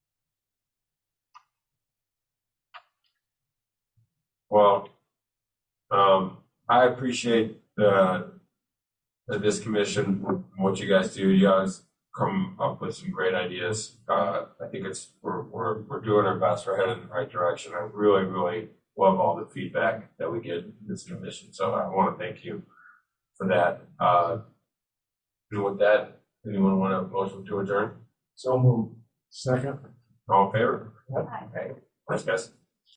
Well, um, I appreciate the, the this commission, what you guys do. You guys come up with some great ideas. Uh, I think it's, we're, we're, we're doing our best. We're headed in the right direction. I really, really love all the feedback that we get in this commission. So I want to thank you for that. Uh, and with that, anyone want a motion to adjourn? So move. Second. All in favor? Hi. Thanks, guys.